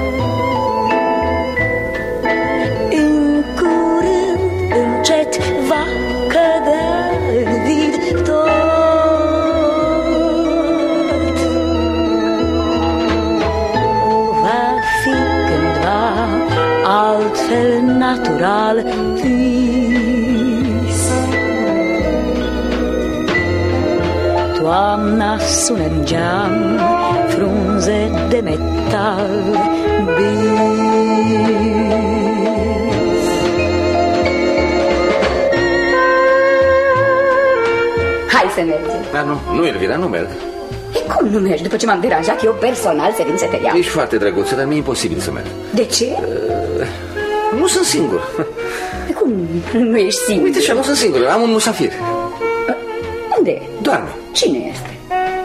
În curând încet va cădea în vid tot. Va fi cândva altfel natural vis. Toamna sună în geam, frunze de metal, bis. Hai să mergem. Dar nu, nu, Elvira, nu merg. E cum nu mergi după ce m-am deranjat eu personal să vin să te iau? Ești foarte drăguță, dar mi-e imposibil să merg. De ce? Uh, nu sunt singur. De cum nu ești singur? Uite așa, nu sunt singur, am un musafir. Uh, unde? Doarme. Cine este?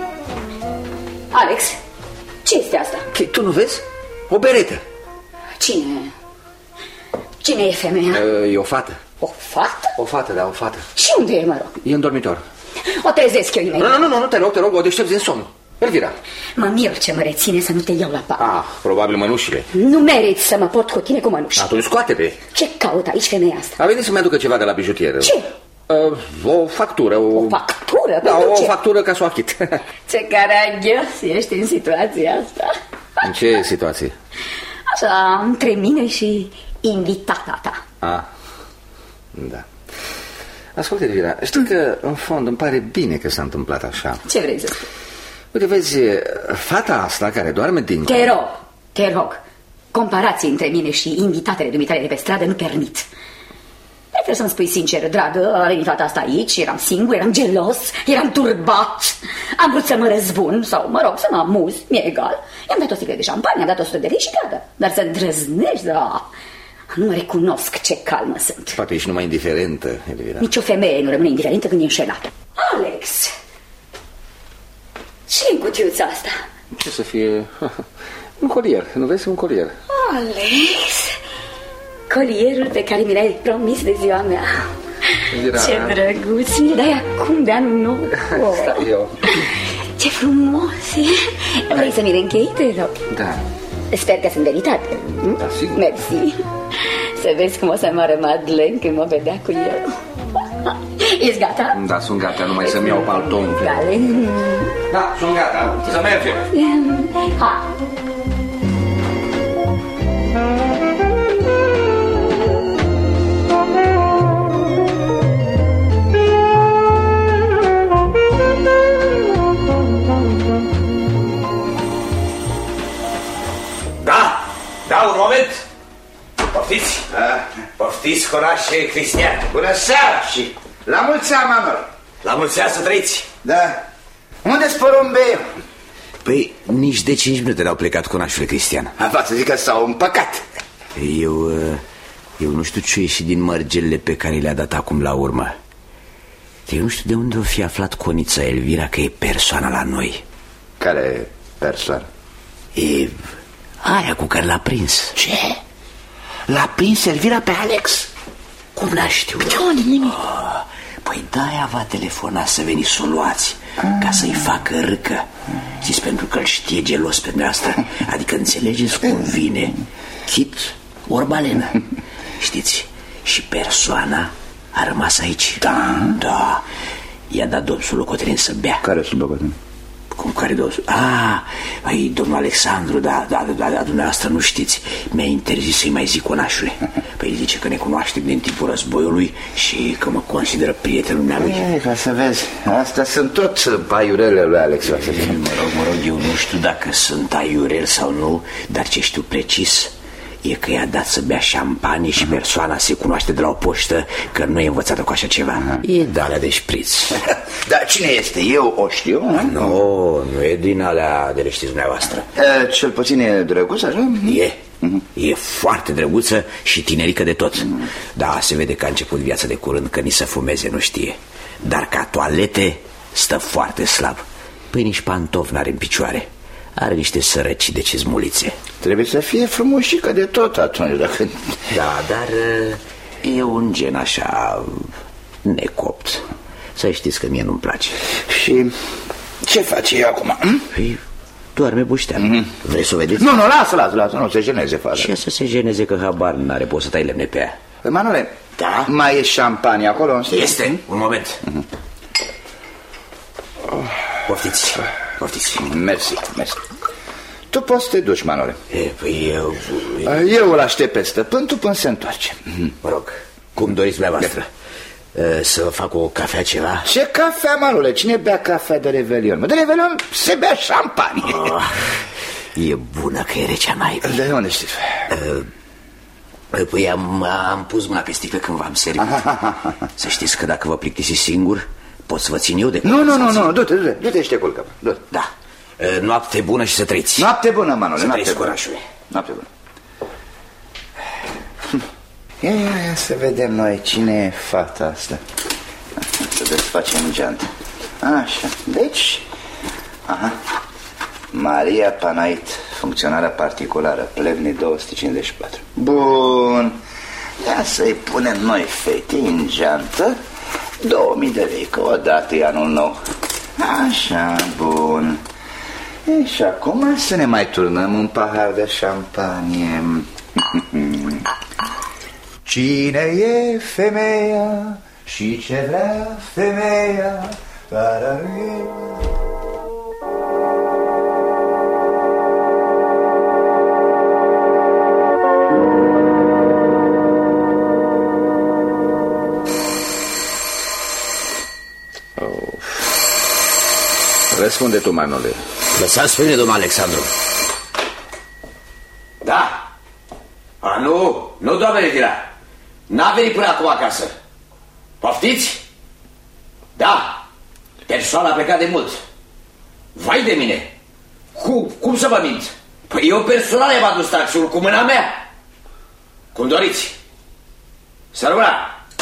Alex, ce este asta? Che, tu nu vezi? O beretă. Cine? Cine e femeia? E o fată. O fată? O fată, da, o fată. Și unde e, mă rog? E în dormitor. O trezesc eu imediat. Nu, nu, nu, nu, te rog, te rog, o deștepți din somn. Elvira. Mă mir ce mă reține să nu te iau la pat. Ah, probabil mănușile. Nu meriți să mă port cu tine cu mănuși. Atunci scoate-te. Ce caut aici femeia asta? A venit să-mi aducă ceva de la bijutieră. Ce? Uh, o factură. O, o factură? Da, o ce? factură ca să o achit. Ce caragios ești în situația asta. În ce situație? Așa, între mine și invitata ta. Ah, da. Ascultă, Elvira, știi că în fond îmi pare bine că s-a întâmplat așa. Ce vrei să spui? Uite, vezi, fata asta care doarme din... Te rog, te rog, comparații între mine și invitatele dumitale de pe stradă nu permit. Prefer să-mi spui sincer, dragă, a venit fata asta aici, eram singur, eram gelos, eram turbat, am vrut să mă răzbun sau, mă rog, să mă amuz, mi-e egal. I-am dat o sticlă de șampanie, i-am dat o sută de lei și gata. Dar să îndrăznești, da... Nu mă recunosc ce calmă sunt. Poate ești numai indiferentă, Elvira. Nici o femeie nu rămâne indiferentă când e înșelată. Alex, ce-i în cutiuța asta? Ce să fie? Un colier, nu vezi? Un colier. Alex, colierul pe care mi l-ai promis de ziua mea. Elvira. Ce drăguț, mi-l dai acum de anul nou. Oh. Stai eu. Ce frumos e. Vrei să mi-l închei, te rog? Da. Sper că sunt veritate. Da, sigur. Mersi. Să vezi cum o să moară Madeleine când mă vedea cu el. Ești gata? Da, sunt gata, numai să-mi iau palton. Vale. Da, sunt gata, să mergem. Ha. Da, da, un moment. Poftiți? Poftiți, corașe Cristian. Bună seara și la mulți ani, mamă. La mulți ani să trăiți. Da. Unde-s porumbeiul? Păi, nici de cinci minute n-au plecat conașul Cristian. Va să zic că s-au împăcat. Eu, eu nu știu ce ieși din mărgelele pe care le-a dat acum la urmă. Eu nu știu de unde o fi aflat conița Elvira că e persoana la noi. Care persoană? E aia cu care l-a prins. Ce? L-a prins Elvira pe Alex? Cum n-a știut? Oh, păi de-aia va telefona să veni să o luați, ca să-i facă râcă. Zis, pentru că îl știe gelos pe noastră. Adică înțelegeți cum vine chit ori balenă. Știți? Și persoana a rămas aici. Da? Da. I-a dat domnul Locotenent să bea. Care sunt Locotenent? Cum care două sute? Ah, ai, domnul Alexandru, da, da, da, da, dumneavoastră nu știți. Mi-a interzis să-i mai zic conașule. Păi zice că ne cunoaștem din timpul războiului și că mă consideră prietenul meu. E, ca să vezi, astea sunt tot aiurele lui Alex. Mă rog, mă rog, eu nu știu dacă sunt aiurel sau nu, dar ce știu precis e că i-a dat să bea șampanie și persoana se cunoaște de la o poștă, că nu e învățată cu așa ceva. E de alea de șpriț. Dar cine este? Eu o știu? Nu, nu e din alea de le știți dumneavoastră. E, cel puțin e drăguț, așa? E, e foarte drăguță și tinerică de tot. Da, se vede că a început viața de curând, că nici să fumeze nu știe. Dar ca toalete stă foarte slab. Păi nici pantofi n-are în picioare. Are niște sărăci de cizmulițe. Trebuie să fie frumușică de tot atunci, dacă... Da, dar e un gen așa necopt. Să știți că mie nu-mi place. Și ce face ea acum? Păi doarme buștean. Mm-hmm. Vrei să o vedeți? Nu, nu, lasă, lasă, lasă, nu se jeneze, fără. Ce să se jeneze, că habar n-are, poți să tai lemne pe ea. Păi, Manole, da? Mai e șampanie acolo? Este, un moment. Mm-hmm. Poftiți, poftiți. Mersi, mersi. Tu poți să te duci, Manole. E, păi eu... Eu îl aștept pe stăpân, tu până se întoarce. Mă rog, cum doriți dumneavoastră. Să fac o cafea, ceva? Ce cafea, Manole? Cine bea cafea de Revelion? De Revelion se bea șampanie. Oh, e bună că e recea naibii. De unde știi? Uh, păi am, am pus mâna pe sticlă când v-am servit. Să știți că dacă vă plictisiți singur, pot să vă țin eu de... Nu, nu, nu, nu, du-te, du-te, du-te și te culcă. Da. Uh, noapte bună și să trăiți. Noapte bună, Manole. Să trăiți, corașule. Noapte bună. Ia, ia, ia să vedem noi cine e fata asta. Să desfacem geanta. Așa, deci aha. Maria Panait, funcționară particulară, Plevni două sute cincizeci și patru. Bun. Ia să-i punem noi fetei în geantă două mii de lei, că odată e anul nou. Așa, bun. E, și acum să ne mai turnăm un pahar de șampanie. Cine e femeia și ce vrea femeia? Răspunde tu, Manole. Lăsați pe mine, domnul Alexandru. Da. A, nu, nu, doamne Retira. N-a venit până acum acasă. Poftiți? Da. Persoana a plecat de mult. Vai de mine. Cum, cum să vă mint? Păi eu personal i-am adus taxiul cu mâna mea. Cum doriți. Să rămână.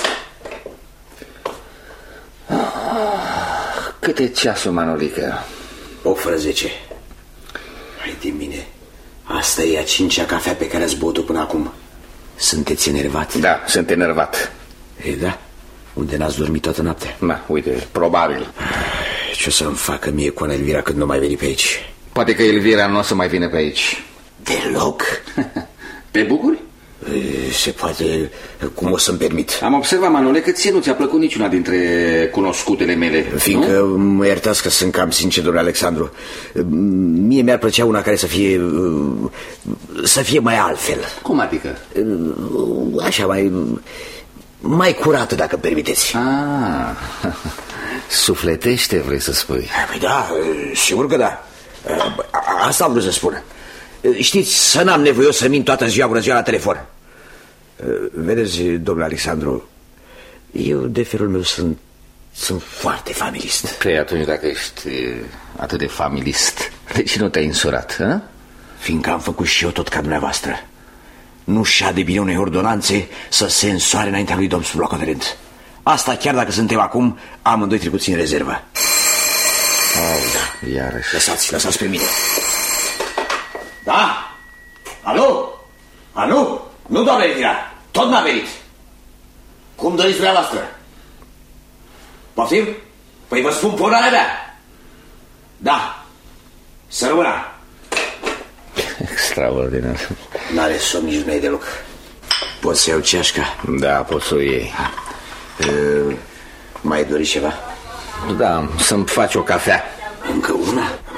Cât e ceasul, Manolică? opt fără zece. Hai de mine. Asta e a cincea cafea pe care ați băut-o până acum. Sunteți enervat? Da, sunt enervat. E, da? Unde n-ați dormit toată noaptea? Da, uite, probabil. Ce o să-mi facă mie cu Elvira când nu mai veni pe aici? Poate că Elvira nu o să mai vină pe aici. Deloc? Te bucuri? Se poate, cum o să-mi permit. Am observat, Manole, că ție nu ți-a plăcut niciuna dintre cunoscutele mele. Fiindcă, nu? Mă iertați că sunt cam sincer, domnule Alexandru, mie mi-ar plăcea una care să fie Să fie mai altfel. Cum adică? Așa, mai Mai curată, dacă permiteți. Ah, sufletește, vrei să spui? Păi da, sigur că da. Asta am vrut să spun. Știți, să n-am nevoie să mint toată ziua bună ziua la telefon. Vedeți, domnule Alexandru, eu de felul meu sunt Sunt foarte familist. Păi atunci, dacă ești atât de familist, de ce nu te-ai însurat, hă? Fiindcă am făcut și eu tot ca dumneavoastră. Nu și-a de bine unei ordonanțe să se însoare înaintea lui domn sublocotenent. Asta chiar dacă suntem acum amândoi trecuți în rezervă. Oh, da, iarăși. Lăsați, lăsați pe mine. Da? Alo? Alo? Nu, doamne Retira, tot n-a venit. Cum doriți dumneavoastră? Poftim? Păi vă spun porarea mea. Da. Să rămână. Extraordinar. N-are somn nici nu e deloc. Pot să iau ceașca? Da, pot să o iei. uh, Mai doriți ceva? Da, să-mi faci o cafea. Încă una?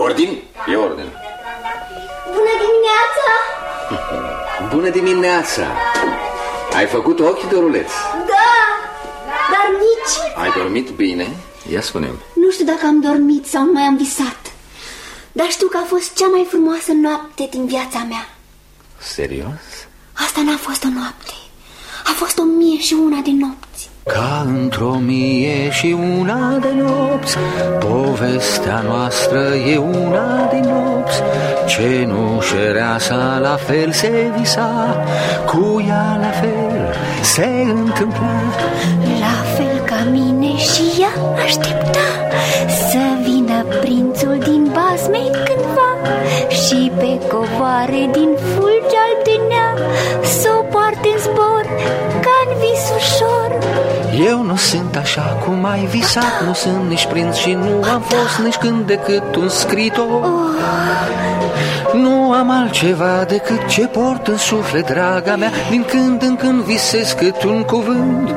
ordin? E ordin. Bună dimineața! Bună dimineața! Ai făcut ochi, Doruleț? Da, dar nici... Ai dormit bine? Ia spune-mi. Nu știu dacă am dormit sau mai am visat, dar știu că a fost cea mai frumoasă noapte din viața mea. Serios? Asta n-a fost o noapte, a fost o mie și una de nopți. Ca într-o mie și una de nopți, povestea noastră e una de nopți. Cenușăreasa la fel se visa, cu ea la fel se întâmpla. La fel ca mine și ea aștepta să vină prințul din basme cândva, și pe covoare din fulgi altenea, s-o poarte în zbor ca-n vis ușor. Eu nu sunt așa cum ai visat, nu sunt nici prinț și nu am fost nici când decât un scriitor. Nu am altceva decât ce port în suflet, draga mea, din când în când visez cât un cuvânt.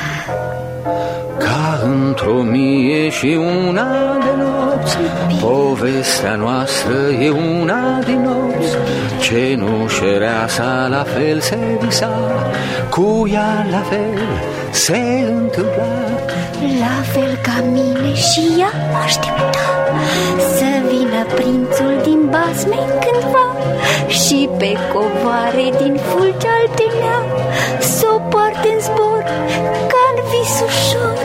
Ca într-o mie și una de nopți, povestea noastră e una din nopți. Cenușăreasa la fel se visa, cu ea la fel se întâmpla. La fel ca mine și ea aștepta să vină prințul din basme cândva, și pe covoare din fulgi altenea, s-o poarte în zbor ca-n vis ușor.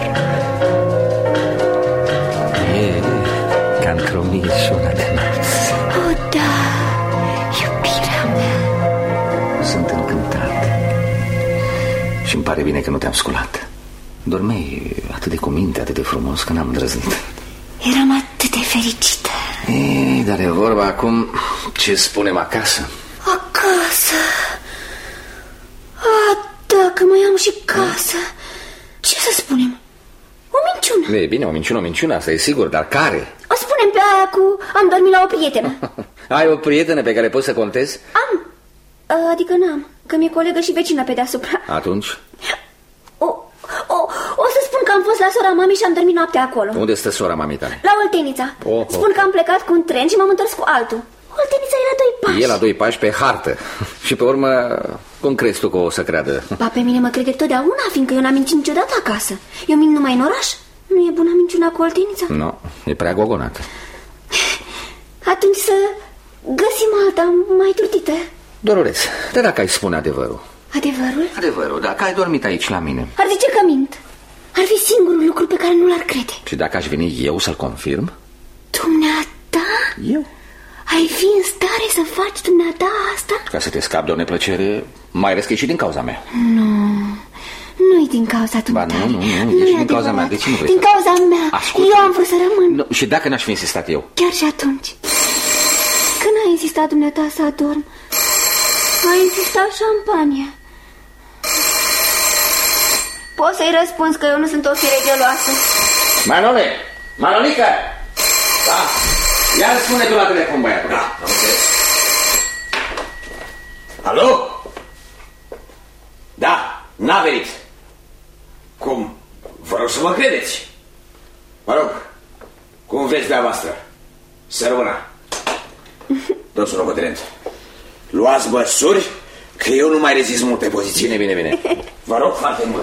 E ca într-o mie și una de nopți. O, da, iubirea mea. Sunt încântat și îmi pare bine că nu te-am sculat. Dormeai atât de cu minte, atât de frumos, că n-am îndrăznit. Eram atât de fericită. E, dar e vorba acum ce spunem acasă. Acasă? A, da, că mai am și casă. Ce să spunem? O minciună. E bine, o minciună, o minciună, asta e sigur, dar care? O spunem pe aia cu am dormit la o prietenă. Ai o prietenă pe care poți să contezi? Am, adică n-am, că mi-e colegă și vecină pe deasupra. Atunci? O, o, o să spun că am fost la sora mamei și am dormit noaptea acolo. Unde stă sora mamei tale? La Oltenița. oh, oh. Spun că am plecat cu un tren și m-am întors cu altul. Oltenița e la doi pași. E la doi pași pe hartă. Și pe urmă, cum crezi tu că o să creadă? Ba, pe mine mă crede totdeauna, fiindcă eu n-am mințit niciodată acasă. Eu mint numai în oraș. Nu e bună minciuna cu Oltenița? Nu, no, e prea gogonată. Atunci să găsim alta mai turtită. Doruleț, dar dacă ai spune adevărul? Adevărul? Adevărul, dacă ai dormit aici la mine. Ar zice că mint. Ar fi singurul lucru pe care nu l-ar crede. Și dacă aș veni eu să-l confirm? Dumneata? Eu? Ai fi în stare să faci dumneata asta? Ca să te scapi de o neplăcere, mai ales că e și din cauza mea. Nu, nu-i din cauza dumneata. Ba nu, nu, nu, nu e și din cauza mea. De ce nu vrei din să... cauza mea. Ascultă. Eu am vrut să rămân. Nu, și dacă n-aș fi insistat eu? Chiar și atunci. Când a insistat dumneata să adorm, a insistat șampania. Poți să-i răspunzi că eu nu sunt o fire geloasă. Manole! Manolică! Da? Ia răspunde tu la telefon, băiatul. Da, am înțeles. Alo? Da, n-a venit. Cum? Vă rog să mă credeți. Mă rog, cum vreți dumneavoastră? Să rămână. Toți un locotenent. Luați măsuri, că eu nu mai rezist mult pe poziție. Bine, bine, bine. Vă rog foarte mult.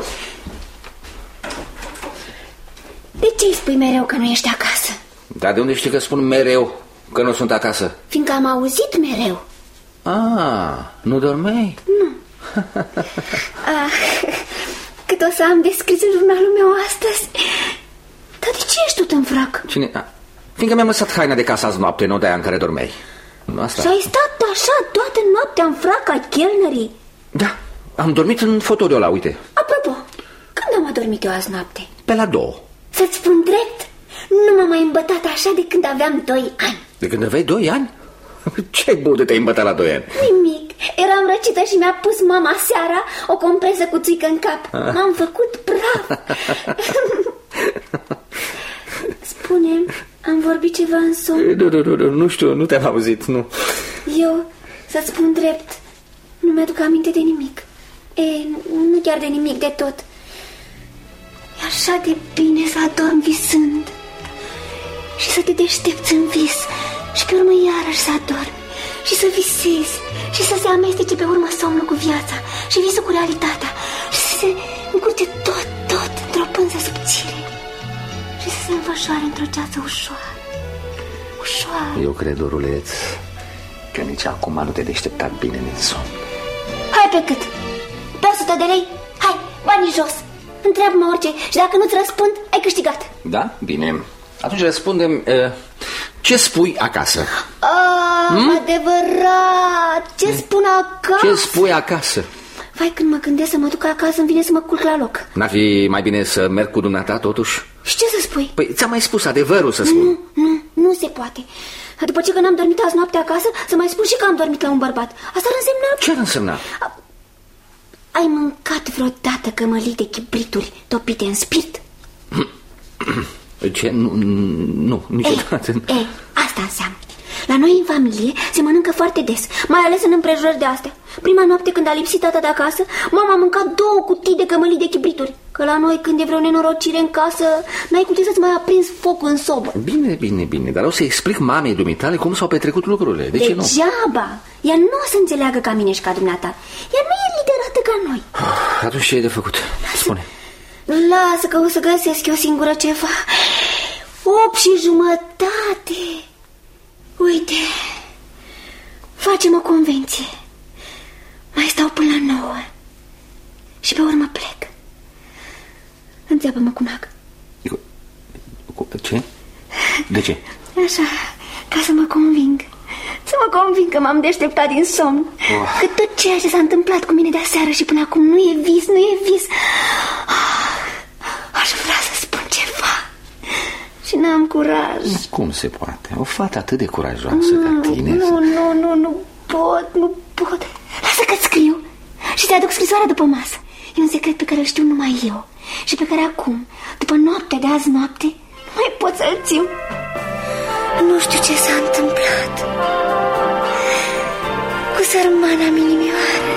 De ce îi spui mereu că nu ești acasă? Dar de unde știi că spun mereu că nu sunt acasă? Fiindcă am auzit mereu. Ah, nu dormeai? Nu. ah, cât o să am descris în jurnalul meu astăzi. Dar de ce ești tot în frac? Cine? Ah, fiindcă mi-am lăsat haina de casă azi noapte, nu de-aia în care dormeai. Asta. Și ai stat așa toată noaptea în frac ca chelnerii? Da, am dormit în fotoliul ăla, uite. Apropo, când am adormit eu azi noapte? Pe la două. Să-ți spun drept, nu m-am mai îmbătat așa de când aveam doi ani. De când aveai doi ani? Ce-ai băut de te-ai îmbătat la doi ani? Nimic, eram răcită și mi-a pus mama seara o compresă cu țuică în cap. M-am făcut praf. Spune-mi, am vorbit ceva în somn? Nu, nu, nu, nu, nu știu, nu te-am auzit, nu. Eu, să-ți spun drept, nu mi-aduc aminte de nimic. E, nu chiar de nimic, de tot. E așa de bine să adormi visând și să te deștepți în vis Și pe urmă iarăși să adormi și să visezi și să se amestece pe urmă somnul cu viața și visul cu realitatea și să se încurce tot, tot într-o pânză subțire și să se înfășoare într-o ceață ușoară. Ușoară. Eu cred, Doruleț, că nici acum nu te deșteptat bine din somn. Hai pe cât? Pe o sută de lei? Hai, banii jos. Întreabă-mă orice și dacă nu-ți răspund, ai câștigat. Da? Bine. Atunci răspundem, uh, ce spui acasă? Ah, hmm? Adevărat. Ce spun acasă? Ce spui acasă? Vai, când mă gândesc să mă duc acasă, îmi vine să mă culc la loc. N-ar fi mai bine să merg cu dumneata totuși? Și ce să spui? Păi ți-am mai spus adevărul să spun. Nu, nu, nu se poate. După ce că n-am dormit azi noapte acasă, să mai spun și că am dormit la un bărbat. Asta ar însemna... Ce ar însemna? A... Ai mâncat vreodată cămălii de chibrituri topite în spirit? Ce? Nu, nu niciodată. E, e, asta înseamnă. La noi în familie se mănâncă foarte des, mai ales în împrejurări de astea. Prima noapte când a lipsit tata de acasă, mama a mâncat două cutii de cămălii de chibrituri. Că la noi când e vreo nenorocire în casă, n-ai cu ce să-ți mai aprins focul în sobă. Bine, bine, bine, dar o să explic mamei dumitale cum s-au petrecut lucrurile. De ce nu? Degeaba. Ea nu o să înțeleagă ca mine și ca dumneata. Ea nu e literată ca noi. Atunci ce e de făcut? Lasă. Spune. Lasă că o să găsesc eu singură ceva. Opt și jumătate. Uite, facem o convenție. Mai stau până la nouă și pe urmă plec. Înțeapă-mă cu nac. Ce? De ce? Așa, ca să mă conving. Să mă conving că m-am deșteptat din somn. oh. Că tot ceea ce s-a întâmplat cu mine de-aseară și până acum nu e vis, nu e vis. Aș vrea să spun ceva și n-am curaj. Cum se poate? O fată atât de curajoasă nu, ca tine. Nu, nu, nu, nu pot, nu pot. Lasă că scriu și ți-aduc scrisoarea după masă. E un secret pe care îl știu numai eu și pe care acum, după noaptea de azi noapte, nu mai pot să-l țiu. Nu știu ce s-a întâmplat cu sărmana minimioară.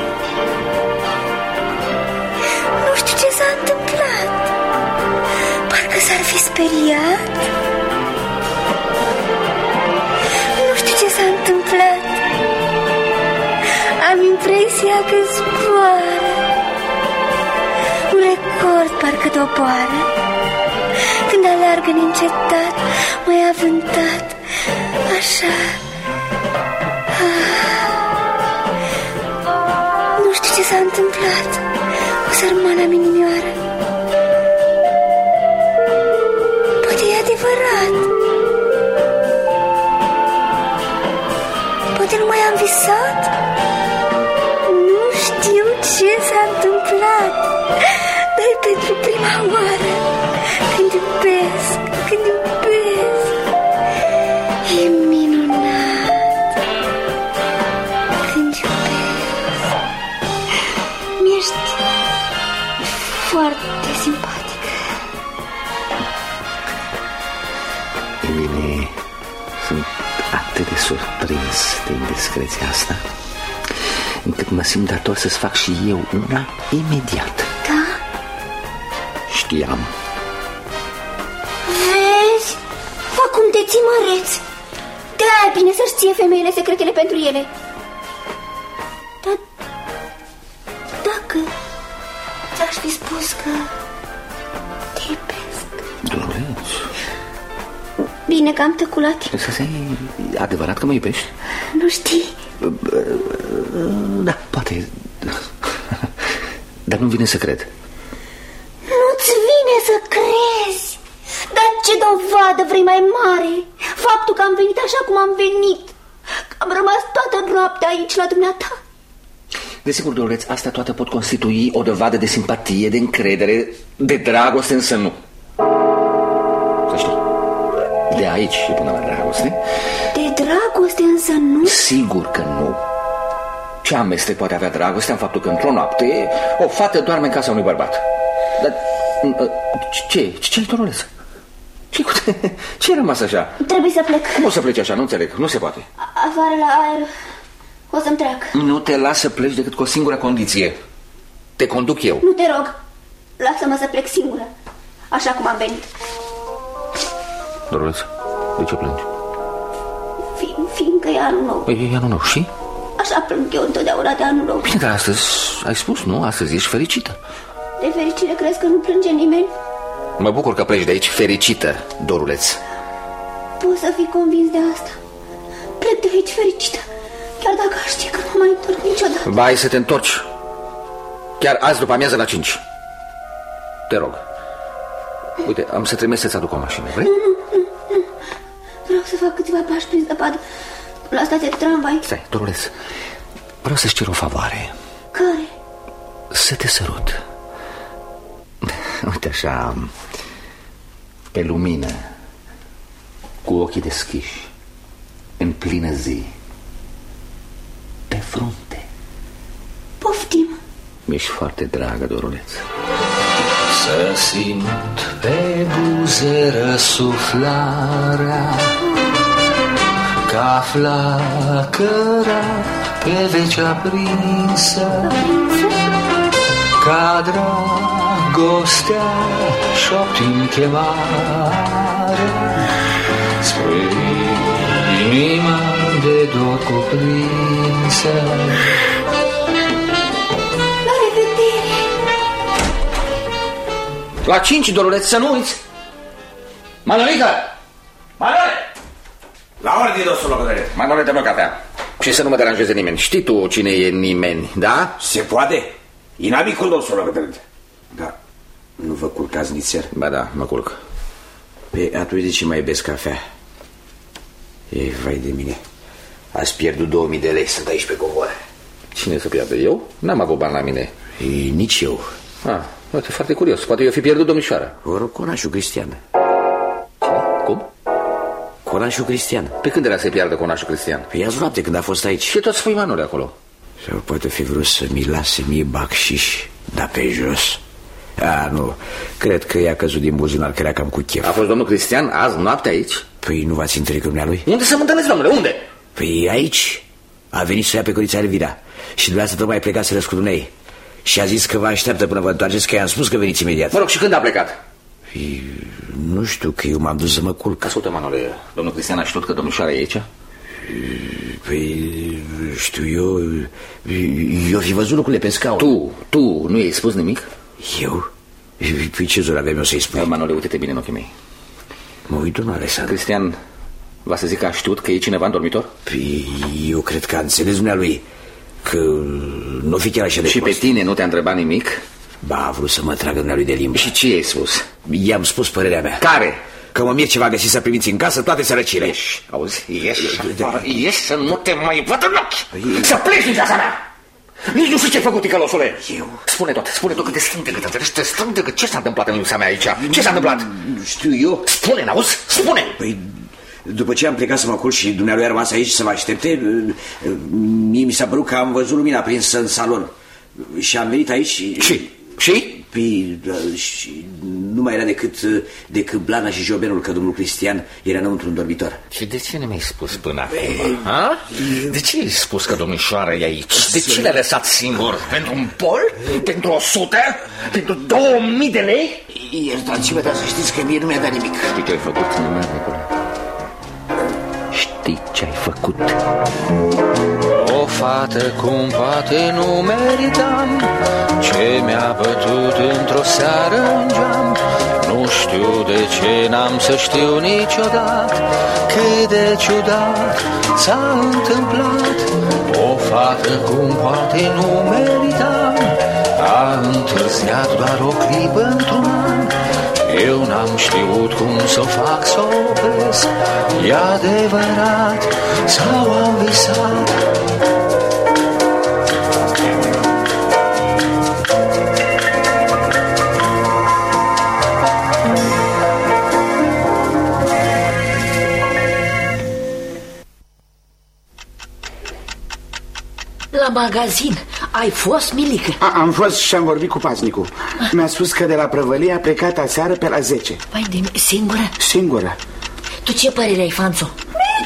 Nu știu ce s-a întâmplat. Parcă s-ar fi speriat. Nu știu ce s-a întâmplat. Am impresia că zboară. Un record parcă doboară. Când alergă neîncetat, mai avântat, așa. Ah. Nu știu ce s-a întâmplat cu sărmana minimioară. Poate e adevărat. Poate nu mai am visat. Nu știu ce s-a întâmplat. Dar e pentru prima oară. Când iubesc, când iubesc, e minunat. Când iubesc, mi-ești foarte simpatic. E bine, sunt atât de surprins de indiscreția asta, încât mă simt dator să-ți fac și eu una imediat. Da? Știam. Vezi? Fac cum te ții măreț. De-aia e bine să-și ție femeile secretele pentru ele. Dar dacă ți-aș fi spus că te iubesc. Doreț. Bine că am tăcut la tine. Să e adevărat că mă iubești? Nu știi? Da, poate. Dar nu vine să cred. Nu-ți vine să crezi? Dar ce dovadă vrei mai mare? Faptul că am venit așa cum am venit, că am rămas toată noaptea aici la dumneata. Desigur, Doreț, astea toate pot constitui o dovadă de simpatie, de încredere, de dragoste, însă nu. Să știi, de aici și până la dragoste. De dragoste însă nu? Sigur că nu. Ce amestec poate avea dragoste în faptul că într-o noapte o fată doarme în casa unui bărbat? Dar ce? Ce-i, Doruleț? Ce, ce ai rămas așa? Trebuie să plec. Cum o să pleci așa? Nu înțeleg, nu se poate. Afară la aer. O să-mi treac. Nu te las să pleci decât cu o singură condiție. Te conduc eu. Nu te rog. Lasă-mă să plec singură. Așa cum am venit. Doruleț, de ce plângi? Fi, fiindcă e anul nou. Păi e anul nou și? Așa plâng eu întotdeauna de anul nou. Bine, dar astăzi ai spus, nu? Astăzi ești fericită. De fericire crezi că nu plânge nimeni? Mă bucur că pleci de aici fericită, Doruleț. Poți să fii convins de asta. Plec de aici fericită, chiar dacă aș ști că nu mai întorc niciodată. Ba, ai să te întorci. Chiar azi după amiază la cinci. Te rog. Uite, am să trimis să-ți aduc o mașină, vrei? Nu, nu, nu, nu. Vreau să fac câțiva pași prin zăpadă la stația de tramvai. Stai, Doruleț, vreau să-ți cer o favoare. Care? Să te sărut. Uite așa, pe lumină, cu ochii deschiși, în plină zi, pe frunte. Poftim. Mi-ești foarte dragă, Doruleț. Să simt pe buze răsuflarea, ca flacăra pe veci aprinsă, ca dragostea șoptind chemare spre inima de dor cuprinsă. La revedere! La cinci, Doruleț, să nu uiți! Manolica! Manole! La ordine, domnul locădăret. Manole, dă-mi o cafea. Și să nu mă deranjeze nimeni. Știi tu cine e nimeni, da? Se poate? Inamicul, domnul locădăret. Da, nu vă culcați nițel? Ba da, mă culc. Păi atunci de ce mai iubesc cafea? Ei, vai de mine. Ați pierdut două mii de lei, sunt aici pe covor. Cine să pierdă? Eu? N-am avut bani la mine. Ei, nici eu. Ah, uite, foarte curios. Poate eu fi pierdut, domnișoară. Vă rog, conașul Cristian. Cum? Conașul Cristian. Pe când era să piardă conașul Cristian? Păi azi noapte când a fost aici. Și tot spui Manole acolo. Sau poate fi vrut să mi lase mie bacșiș, dar pe jos. A, nu, cred că i-a căzut din buzunar, că era cam cu chef. A fost domnul Cristian azi noapte aici? Păi nu v-ați întâlnit cu dumnealui? Unde să mă întâlnesc, domnule, unde? Păi aici. A venit să ia pe corița Elvira. Și dumneavoastră tocmai plecați să cu dumnei. Și a zis că vă așteaptă până vă întoarceți, că i-am spus că veniți imediat. Mă rog, și când a plecat? Păi, nu știu, că eu m-am dus să mă culc. Ascultă, Manole, domnul Cristian a știut că domnișoara e aici? Păi, știu eu, eu fi văzut lucrurile pe scaun. Tu, tu nu i-ai spus nimic? Eu? Păi ce zor aveam eu să-i spun? Manole, uite-te bine în ochii mei. Mă uit, domnul Alexandru. Cristian va să zic că a știut că e cineva în dormitor? Păi, eu cred că a înțeles dumnealui că nu fi chiar așa de Și prost. pe tine nu te-a întrebat nimic? Ba, a vrut să mă tragă dumnealui de limbă. Și ce i-ai spus? I-am spus părerea mea. Care? Că mă mir ce va găsi să primiți în casă toate sărăcile. Ieși, auzi, ieși afară, ieși să nu te mai văd în ochi. Să pleci din casa mea. Nici nu știu ce-ai făcut, ticălosule. Eu? Spune tot, spune tot, că te strâng de gât, înțelegi? Te strâng de gât. Ce s-a întâmplat în viața mea aici? Ce s-a întâmplat? Știu eu. Spune, n-auzi? Spune. Păi, după ce am plecat să mă culc și dumnealui a rămas aici să mă aștepte, mie mi s-a părut că am văzut lumina prinsă în salon. Și am venit aici și... Și? Și? Păi, și nu mai era decât, decât Blana și Jobenul, că domnul Cristian era înăuntru în dormitor. Și de ce nu mi-ai spus până acum? Ha? De ce ai spus că domnișoara e aici? De ce l-ai lăsat singur? Pentru un pol? Pentru o sută? Pentru două mii de lei? Iertați-mă, dar să știți că mie nu mi-a dat nimic. Știi ce ai făcut, Nicule? Știi ce ai făcut? O fată cum poate nu meritam, ce mi-a bătut într-o seară în geam. Nu știu de ce n-am să știu niciodată cât de ciudat s-a întâmplat. O fată cum poate nu meritam, a întârziat doar o clipă într-un an. Eu n-am știut cum să o fac să o opresc, e adevărat sau am visat? La magazin. Ai fost, Milică? A, am fost și am vorbit cu paznicul. Mi-a spus că de la prăvălie a plecat aseară pe la zece. Vai de mine, singură? Singură. Tu ce părere ai, Fanțo? Ce părere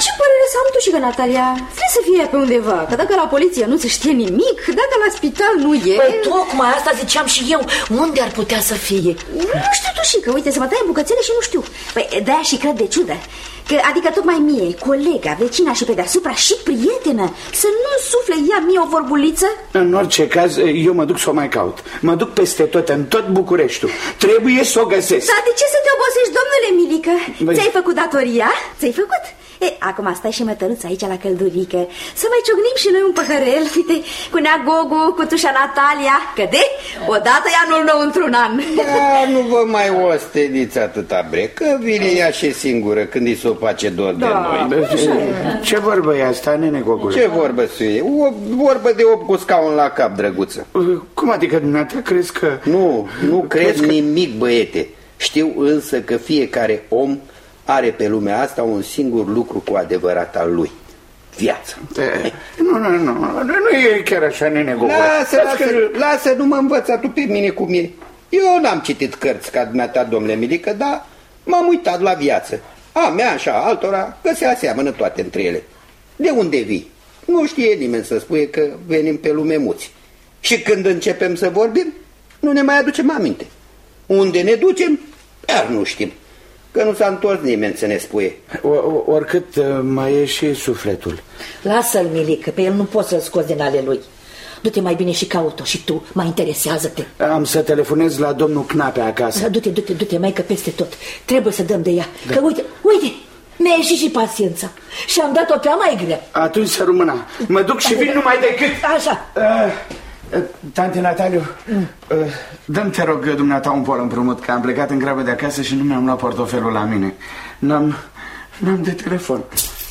să am tușică, Natalia. Trebuie să fie pe undeva. Că dacă la poliție nu se știe nimic, dacă la spital nu e... Păi tocmai asta ziceam și eu. Unde ar putea să fie? Nu știu, tușică, uite, să mă taie în bucățele și nu știu. Păi de-aia și cred de ciudă. Că, adică tocmai mie, colega, vecina și pe deasupra și prietenă, să nu sufle ea mie o vorbuliță? În orice caz, eu mă duc să o mai caut. Mă duc peste tot, în tot Bucureștiul. Trebuie să o găsesc. Dar de ce să te obosești, domnule Milică? Băi... Ți-ai făcut datoria? Ți-ai făcut? E, acum stai și mătăruț aici la căldurică. Să mai ciocnim și noi un păhărel. Uite, cu nea Gogu, cu tușa Natalia. Că de, odată e anul nou într-un an. Da, nu vă mai osteniți atâta bre, că vine ea și singură când îi s-o face dor da, de noi. Ce, ce vorbă e asta, nene Gogule? Ce vorbă suie? O vorbă de op cu scaun la cap, drăguță. Cum adică dumneata crezi că... Nu, nu cred că... nimic, băiete. Știu însă că fiecare om are pe lumea asta un singur lucru cu adevărat al lui. Viața. De, nu, nu, nu, nu e chiar așa, nene Gogule. Lasă, lasă, că... lasă, nu mă învăța tu pe mine cum e. Eu n-am citit cărți ca dumneata, domnule Milică, dar m-am uitat la viață. A mea, așa, altora, că se aseamănă toate între ele. De unde vii? Nu știe nimeni să spune că venim pe lume muți. Și când începem să vorbim, nu ne mai aducem aminte. Unde ne ducem, iar nu știm. Că nu s-a întors nimeni să ne spuie. O, oricât uh, mai e și sufletul. Lasă-l, Milică, pe el nu poți să-l scoți din ale lui. Du-te mai bine și caut-o și tu, mai interesează-te. Am să telefonez la domnul Knape acasă. Du-te, du-te, du-te, mai că peste tot. Trebuie să dăm de ea. Da. Că uite, uite, mi-a ieșit și paciența. Și am dat-o pe-a mai grea. Atunci să rămâna. Mă duc și vin numai decât... Așa. Uh, uh, Tante Nataliu, mm. uh, dă-mi, te rog, dumneata un pol împrumut, că am plecat în grabă de acasă și nu mi-am luat portofelul la mine. N-am n-am de telefon.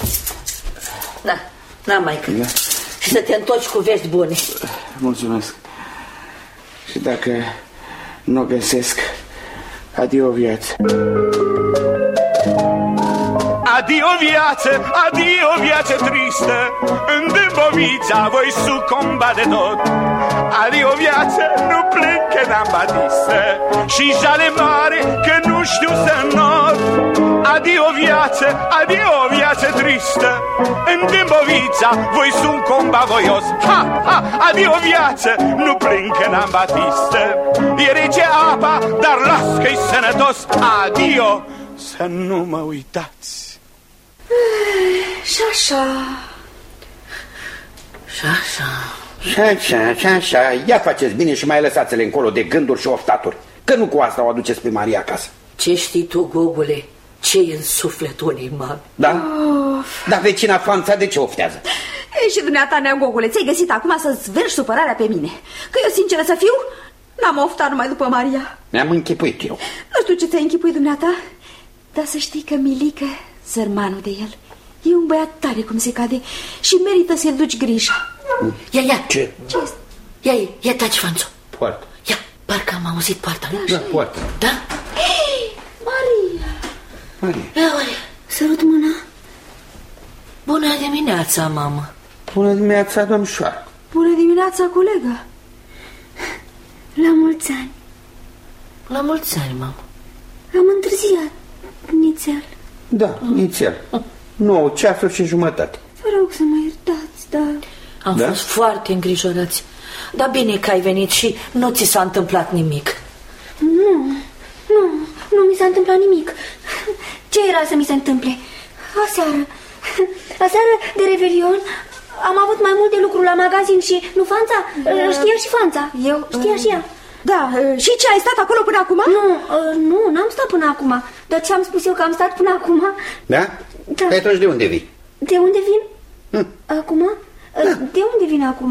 Da, n-am mai că. Da. Și să te întorci cu vești bune. Mulțumesc. Și dacă nu o găsesc, adio viață. Adio viață, adio viață tristă, în Dâmbovița voi sucomba de tot. Adio viață, nu plâng că n-am batistă, și jale mare că nu știu să not. Adio viață, adio viață tristă, în Dâmbovița voi sucomba voios. Ha, ha, adio viață, nu plâng că n-am batistă, e rece apa, dar las că-i sănătos. Adio, să nu mă uitați. Și așa. Și așa. Și așa, și așa. Ia faceți bine și mai lăsați-le încolo de gânduri și oftaturi, că nu cu asta o aduceți pe Maria acasă. Ce știi tu, Gogule? Ce-i în sufletul ei, mă? Da? Of. Dar vecina Fanța de ce oftează? E, și dumneata, nea Gogule, ți-ai găsit acum să-ți vergi supărarea pe mine. Că eu, sinceră să fiu, n-am oftat numai după Maria. Mi-am închipuit eu. Nu știu ce ți-ai închipuit, dumneata, dar să știi că Milică, sărmanul de el, e un băiat tare cum se cade și merită să-i duci grija. Ia, ia. Ce? Ce este? Ia, ia, ia taci, Fanțo. Poartă. Ia, parcă am auzit poarta. Da, da, poartă. Da? Hei, Maria. Maria. Ia, Maria. Sărut mâna. Bună dimineața, mamă. Bună dimineața, domnișoară. Bună dimineața, colegă. La mulți ani. La mulți ani, mamă. Am întârziat, nițel. Da, nițel. nouă ceasuri și jumătate. Vă rog să mă iertați, dar... Am da? fost foarte îngrijorați. Dar bine că ai venit și nu ți s-a întâmplat nimic. Nu, nu, nu mi s-a întâmplat nimic. Ce era să mi se întâmple? Aseară, aseară de Revelion am avut mai mult de lucru la magazin și nu Fanța? Știa și Fanța. Eu? Știa și ea. Da, și ce, ai stat acolo până acum? Nu, nu, n-am stat până acum. Dar ce am spus eu că am stat până acum? Da? Da. Păi atunci de unde vii? De unde vin? Hm. Acum? Da. De unde vin acum?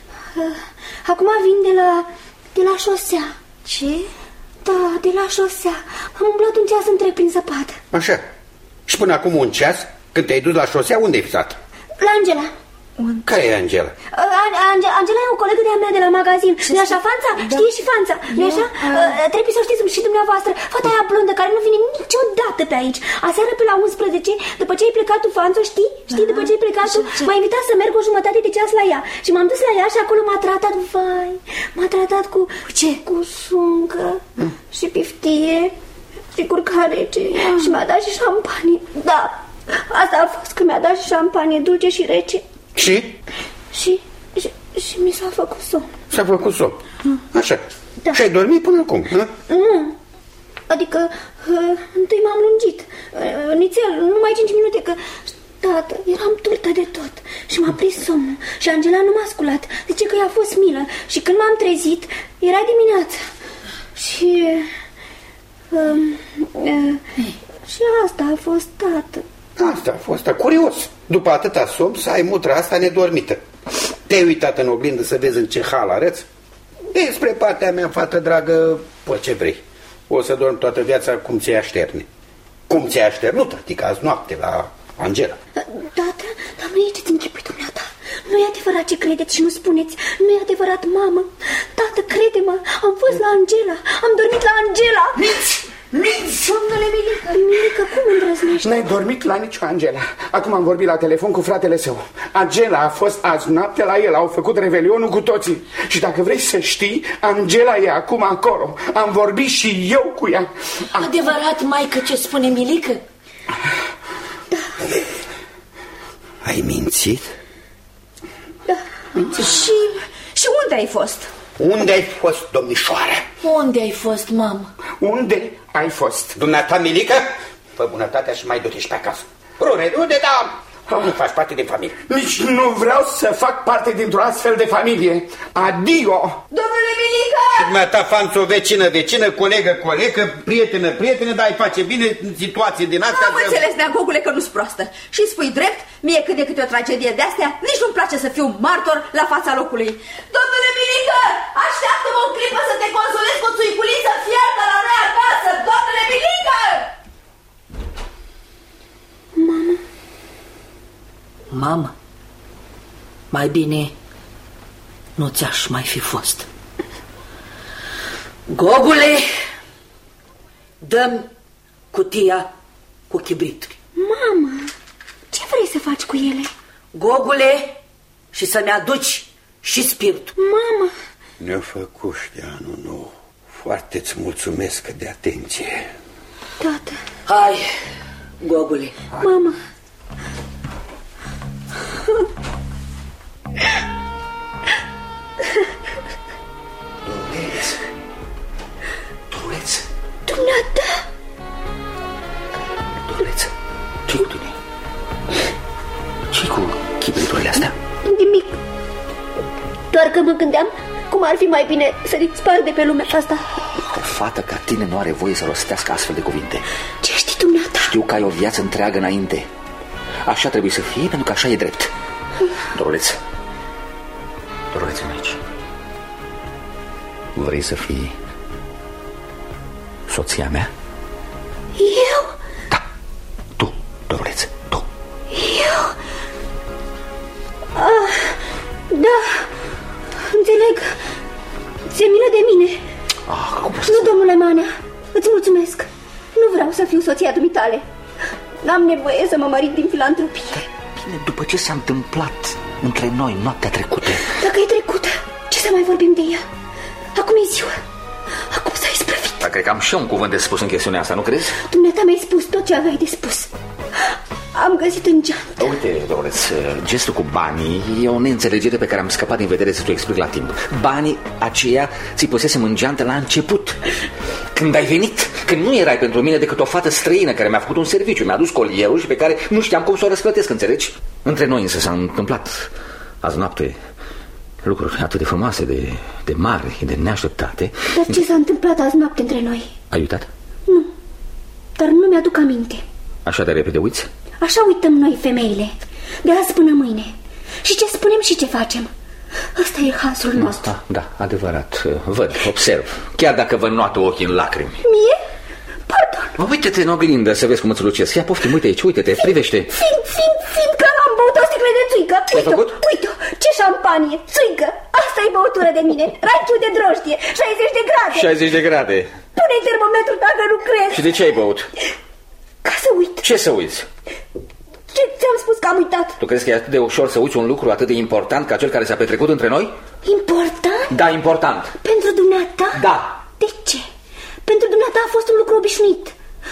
Acum vin de la, de la șosea. Ce? Da, de la șosea. Am umblat un ceas întreg prin zăpadă. Așa. Și până acum un ceas, când te-ai dus la șosea, unde ai stat? La Angela. Care e Angela? Angela, Angela e o colegă de-a mea de la magazin. Nu-i așa, Fanța? Da. Știi și Fanța? Nu-i așa? Uh, trebuie să știți și dumneavoastră. Fata aia blondă care nu vine niciodată pe aici. Aseară pe la unsprezece, după ce ai plecat tu, Fanțo, știi? Știi, după ce ai plecat tu, m-a invitat să merg o jumătate de ceas la ea. Și m-am dus la ea și acolo m-a tratat, vai, m-a tratat cu... Ce? Cu suncă și piftie și curcarece și mi-a dat și șampanie. Da, Asta a fost că mi-a dat șampanie dulce și rece. Și? Și, și, și mi s-a făcut somn. S-a făcut somn. Așa. Da. Și ai dormit până acum, hă? Nu. Adică, uh, întâi m-am lungit. Uh, nițel, numai cinci minute, că... Tată, eram turtă de tot și m-a prins somnul. Și Angela nu m-a sculat. Zice că i-a fost milă. Și când m-am trezit, era dimineața. Și... Uh, uh, și asta a fost, tată. Asta a fost, curios. După atâta somn să ai mutra asta nedormită. Te-ai uitat în oglindă să vezi în ce hal arăți? Despre partea mea, fată dragă, poți ce vrei. O să dormi toată viața cum ți-ai așterne. Cum ți-ai așternut, adică azi noapte la Angela. Tată, dar nu ieșiți închipui dumneata. Nu e adevărat ce credeți și nu spuneți. Nu e adevărat, mamă. Tată, crede-mă, am fost la Angela. Am dormit la Angela. Minți! Minți! Domnule Milică, Milică, cum îndrăznești? N-ai dormit la nicio Angela. Acum am vorbit la telefon cu fratele său. Angela a fost azi noapte la el. Au făcut revelionul cu toții. Și dacă vrei să știi, Angela e acum acolo. Am vorbit și eu cu ea. Adevărat, maică, ce spune Milică? Da. Ai mințit? Da. Și, și unde ai fost? Unde ai fost, domnișoară? Unde ai fost, mamă? Unde ai fost? Dumneata, Milică? Fă bunătatea și mai du-te și pe acasă. Rune, du-te, da! Nu faci parte din familie. Nici nu vreau să fac parte dintr-o astfel de familie. Adio! Domnule Milică! Dumneata, fanță, vecină, vecină, colegă, colegă, prietenă, prietenă, dar ai face bine în situații din astea. Am înțeles, neagogule, că nu-s proastă. Și spui drept, mie când e câte o tragedie de-astea, nici nu-mi place să fiu martor la fața locului. Domnule Milică, așteaptă-mă o clipă să te consolez cu țuiculiță fiartă la noi acasă. Domnule Milică! Mamă. Mamă, mai bine nu ți-aș mai fi fost. Gogule, dă-mi cutia cu chibrituri. Mamă, ce vrei să faci cu ele? Gogule, și să-mi aduci și spiritul. Mamă. Ne-a făcut de anul nou. Foarte-ți mulțumesc de atenție. Tată. Hai, Gogule. Mamă. Doruleț. Doruleț. Dumneata. Doruleț, ce-i cu tine? Ce-i cu chibriturile astea? Nimic. Doar că mă gândeam cum ar fi mai bine să dispar de pe lumea asta. O fată ca tine nu are voie să rostească astfel de cuvinte. Ce știi dumneata? Știu că ai o viață întreagă înainte. Așa trebuie să fie, pentru că așa e drept. Doruleț, Doruleț, vine aici. Vrei să fii soția mea? Eu? Da, tu, Doruleț, tu. Eu? Ah, da, înțeleg. Ți-e milă de mine. Ah, cum nu, domnule Manea, îți mulțumesc. Nu vreau să fiu soția dumitale. N-am nevoie să mă mărit din filantropie. Bine, după ce s-a întâmplat între noi noaptea trecută. Dacă e trecută, ce să mai vorbim de ea? Acum e ziua. Acum s-a isprăvit. Dar cred că am și eu un cuvânt de spus în chestiunea asta, nu crezi? Dumneata mi-ai spus tot ce aveai de spus. Am găsit în geantă. Uite, Doruleț, gestul cu banii e o neînțelegere pe care am scăpat din vedere să ți-o explic la timp. Banii aceia ți-i pusesem în geantă la început. Când ai venit, când nu erai pentru mine decât o fată străină care mi-a făcut un serviciu, mi-a adus colierul și pe care nu știam cum să o răsplătesc, înțelegi? Între noi însă s-a întâmplat azi noapte lucruri atât de frumoase, de, de mari, de neașteptate. Dar ce s-a întâmplat azi noapte între noi? Ai uitat? Nu, dar nu mi-aduc aminte. Așa de repede uiți? Așa uităm noi, femeile, de azi până mâine. Și ce spunem și ce facem. Ăsta e hazul nostru. Da, da, adevărat. Văd, observ. Chiar dacă vă noată ochii în lacrimi. Mie? Pardon. Uite-te în oglindă să vezi cum îți lucesc. Ia poftim, uite aici, uite-te, privește. Fiind, fiind, fiind că am băut o sticlă de țuică. Uite-o, uite-o, ce șampanie, țuică. Asta e băutură de mine, rachiu de drojdie, șaizeci de grade. șaizeci de grade. Pune-i termometrul dacă nu crezi. Și de ce ai băut? Ca să uit. Ce să uiți? Ce ți-am spus că am uitat? Tu crezi că e atât de ușor să uiți un lucru atât de important ca cel care s-a petrecut între noi? Important? Da, important. Pentru dumneata? Da. De ce? Pentru dumneata a fost un lucru obișnuit.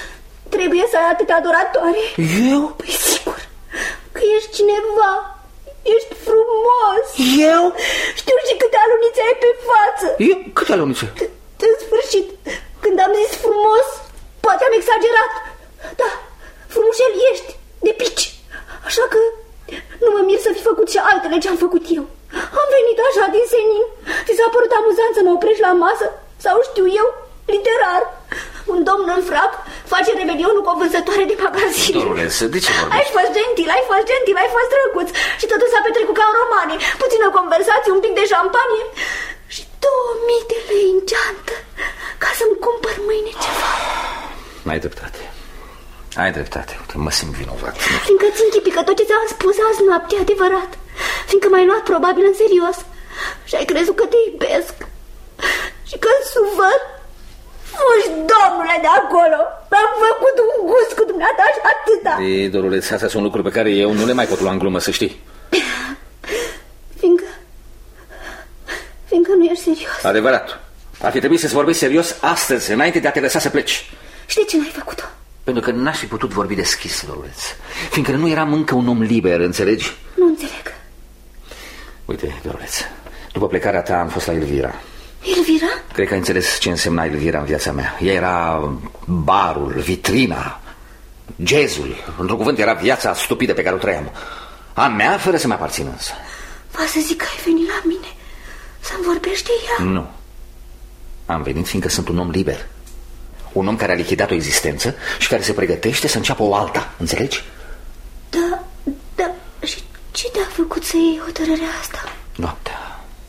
trebuie să ai atâtea adoratoare. Eu? Păi sigur, că ești cineva. Ești frumos. Eu? Știu și câte alunițe ai pe față. Eu? Câte alunițe? În sfârșit, când am zis frumos, poate am exagerat. Da, frumușel ești, de pici. Așa că nu mă mir să fi făcut și altele ce am făcut eu. Am venit așa din senin. Ți s-a părut amuzant să mă oprești la masă? Sau știu eu, literar, un domn în frac face revelionul cu o vânzătoare de magazin. Dorulesă, de ce vorbești? Ai fost gentil, ai fost gentil, ai fost drăguț. Și totul s-a petrecut ca în romane. Puțină conversație, un pic de șampanie și două mii de lei în geantă ca să-mi cumpăr mâine ceva. Ai dreptate. Ai dreptate, uite, mă simt vinovat. Fiindcă ți închipi că tot ce ți-am spus azi noapte e adevărat. Fiindcă m-ai luat probabil în serios și ai crezut că te iubesc și că sufăr. Fugi, domnule, de acolo. M-am făcut un gust cu dumneata și atâta. Ei, Doruleț, astea sunt lucruri pe care eu nu le mai pot lua în glumă, să știi. Fiindcă... Fiindcă nu ești serios. Adevărat. Ar fi trebuit să-ți vorbești serios astăzi, înainte de a te lăsa să pleci. Și de ce n-ai făcut-o? Pentru că n-aș fi putut vorbi deschis, Doruleț. Fiindcă nu eram încă un om liber, înțelegi? Nu înțeleg. Uite, Doruleț, după plecarea ta am fost la Elvira. Elvira? Cred că ai înțeles ce însemna Elvira în viața mea. Ea era barul, vitrina, jazzul. Într-un cuvânt, era viața stupidă pe care o trăiam. A mea, fără să-mi aparțină însă. Va să zic că ai venit la mine să-mi vorbești de ea? Nu. Am venit fiindcă sunt un om liber. Un om care a lichidat o existență și care se pregătește să înceapă o alta. Înțelegi? Da, da. Și ce te-a făcut să iei hotărârea asta? Noaptea.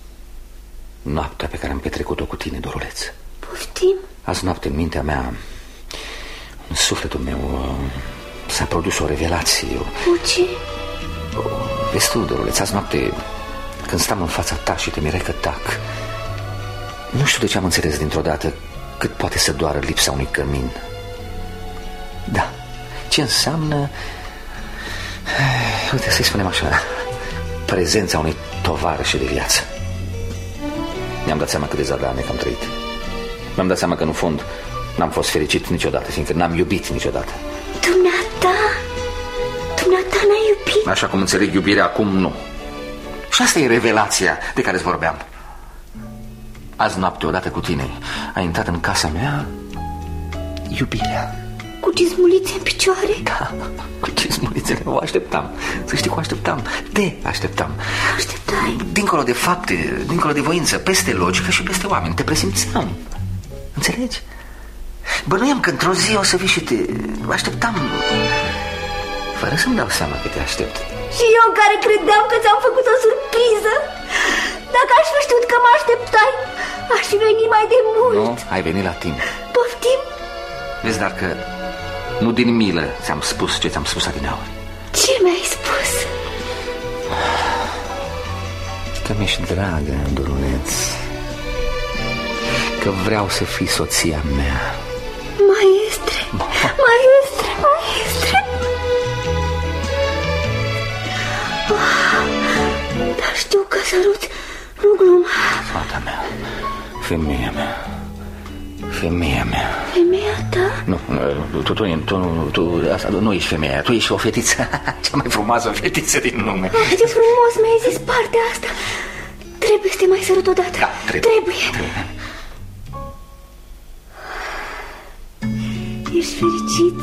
Noaptea pe care am petrecut-o cu tine, Doruleț. Poftim? Azi noapte, în mintea mea, în sufletul meu, s-a produs o revelație. Cu ce? Vezi tu, Doruleț, azi noapte, când stam în fața ta și te mirai că tac, nu știu de ce am înțeles dintr-o dată cât poate să doară lipsa unui cămin. Da, ce înseamnă, uite, să-i spunem așa, prezența unei tovarășe de viață. Mi-am dat seama cât de zadarnic am trăit. Mi-am dat seama că, în fond, n-am fost fericit niciodată, fiindcă n-am iubit niciodată. Dumneata? Dumneata n-ai iubit? Așa cum înțeleg iubirea acum, nu. Și asta e revelația de care îți vorbeam. Azi noapte, odată cu tine, a intrat în casa mea iubirea. Cu cizmulițe în picioare? Da, cu cizmulițele, o așteptam. Să știi că o așteptam, te așteptam. Așteptai? Dincolo de fapte, dincolo de voință, peste logică și peste oameni, te presimțeam. Înțelegi? Bănuiam că într-o zi o să vii și te așteptam, fără să-mi dau seama că te aștept. Și eu care credeam că ți-am făcut o surpriză. Dacă aș fi știut că mă așteptai, aș fi venit mai de mult. Nu, ai venit la timp. Poftim? Vezi, dar că nu din milă ți-am spus ce ți-am spus adineauri. Ce mi-ai spus? Că mi-ești dragă, Doruleț. Că vreau să fii soția mea. Maestre, maestre, maestre. Dar știu că săruți, nu gluma. Fata mea, femeia mea, femeia mea. Femeia ta? Nu, tu, tu, tu, tu asta, nu ești femeia, tu ești o fetiță, cea mai frumoasă fetiță din lume. Oh, ce frumos mi-ai zis partea asta. Trebuie să te mai sărut odată. Da, trebuie. Trebuie. trebuie. Ești fericit?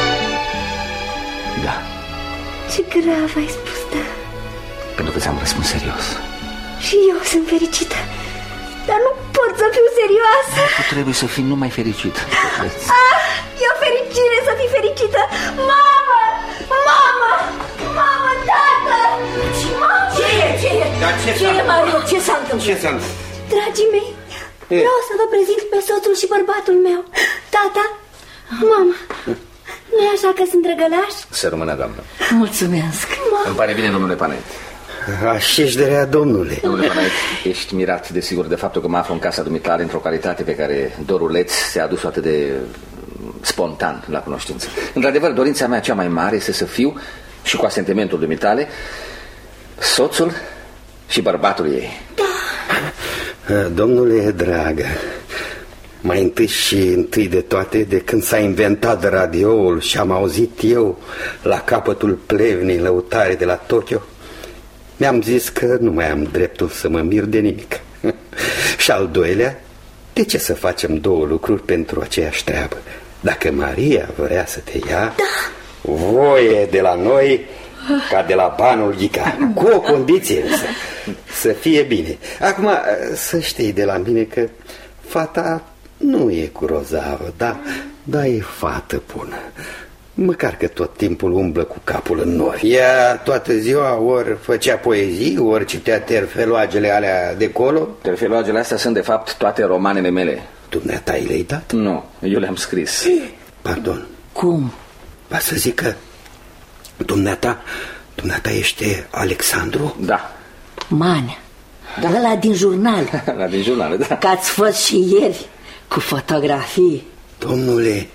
Da. Ce grav ai spus, da. Pentru că ți-am răspuns serios. Și eu sunt fericită. Dar nu pot să fiu serioasă. Tu trebuie să fii numai fericit. Ah, e o fericire să fii fericită. Mamă! Mamă! Mamă, tată! Mamă! Ce e? Ce e? Dar ce ce e, Mario? Ce s-a întâmplat? Ce s-a întâmplat? Dragii mei, e. vreau să vă prezint pe soțul și bărbatul meu. Tata, mama, nu-i așa că sunt drăgălași? Să rămână, doamnă. Mulțumesc. Mama. Îmi pare bine, domnule Panet. Așa-și de rea, domnule. Domnule Panet, ești mirat, desigur, de faptul că mă aflu în casa dumitale într-o calitate pe care Doruleț ți-a adus atât de spontan la cunoștință. Într-adevăr, dorința mea cea mai mare este să fiu, și cu asentimentul dumitale, soțul și bărbatul ei. Da. Domnule dragă, Mai întâi și întâi de toate, de când s-a inventat radioul și am auzit eu la capătul plevnei lăutare de la Tokyo, mi-am zis că nu mai am dreptul să mă mir de nimic. Și al doilea, de ce să facem două lucruri pentru aceeași treabă? Dacă Maria vrea să te ia, da. Voie de la noi ca de la banul Ghica. Cu o condiție însă, să fie bine. Acum, să știi de la mine că fata nu e curozavă, da, dar e fată bună. Măcar că tot timpul umblă cu capul în nori. Ea toată ziua ori făcea poezii, ori citea terfeloagele alea de colo. Terfeloagele astea sunt de fapt toate romanele mele. Dumneata le-ai dat? Nu, eu le-am scris. Pardon. Cum? Va să zic că dumneata, dumneata ești Alexandru? Da. Manea, da. Ăla din jurnal. Ăla din jurnal, da. Că ați fost și ieri cu fotografii. Domnule,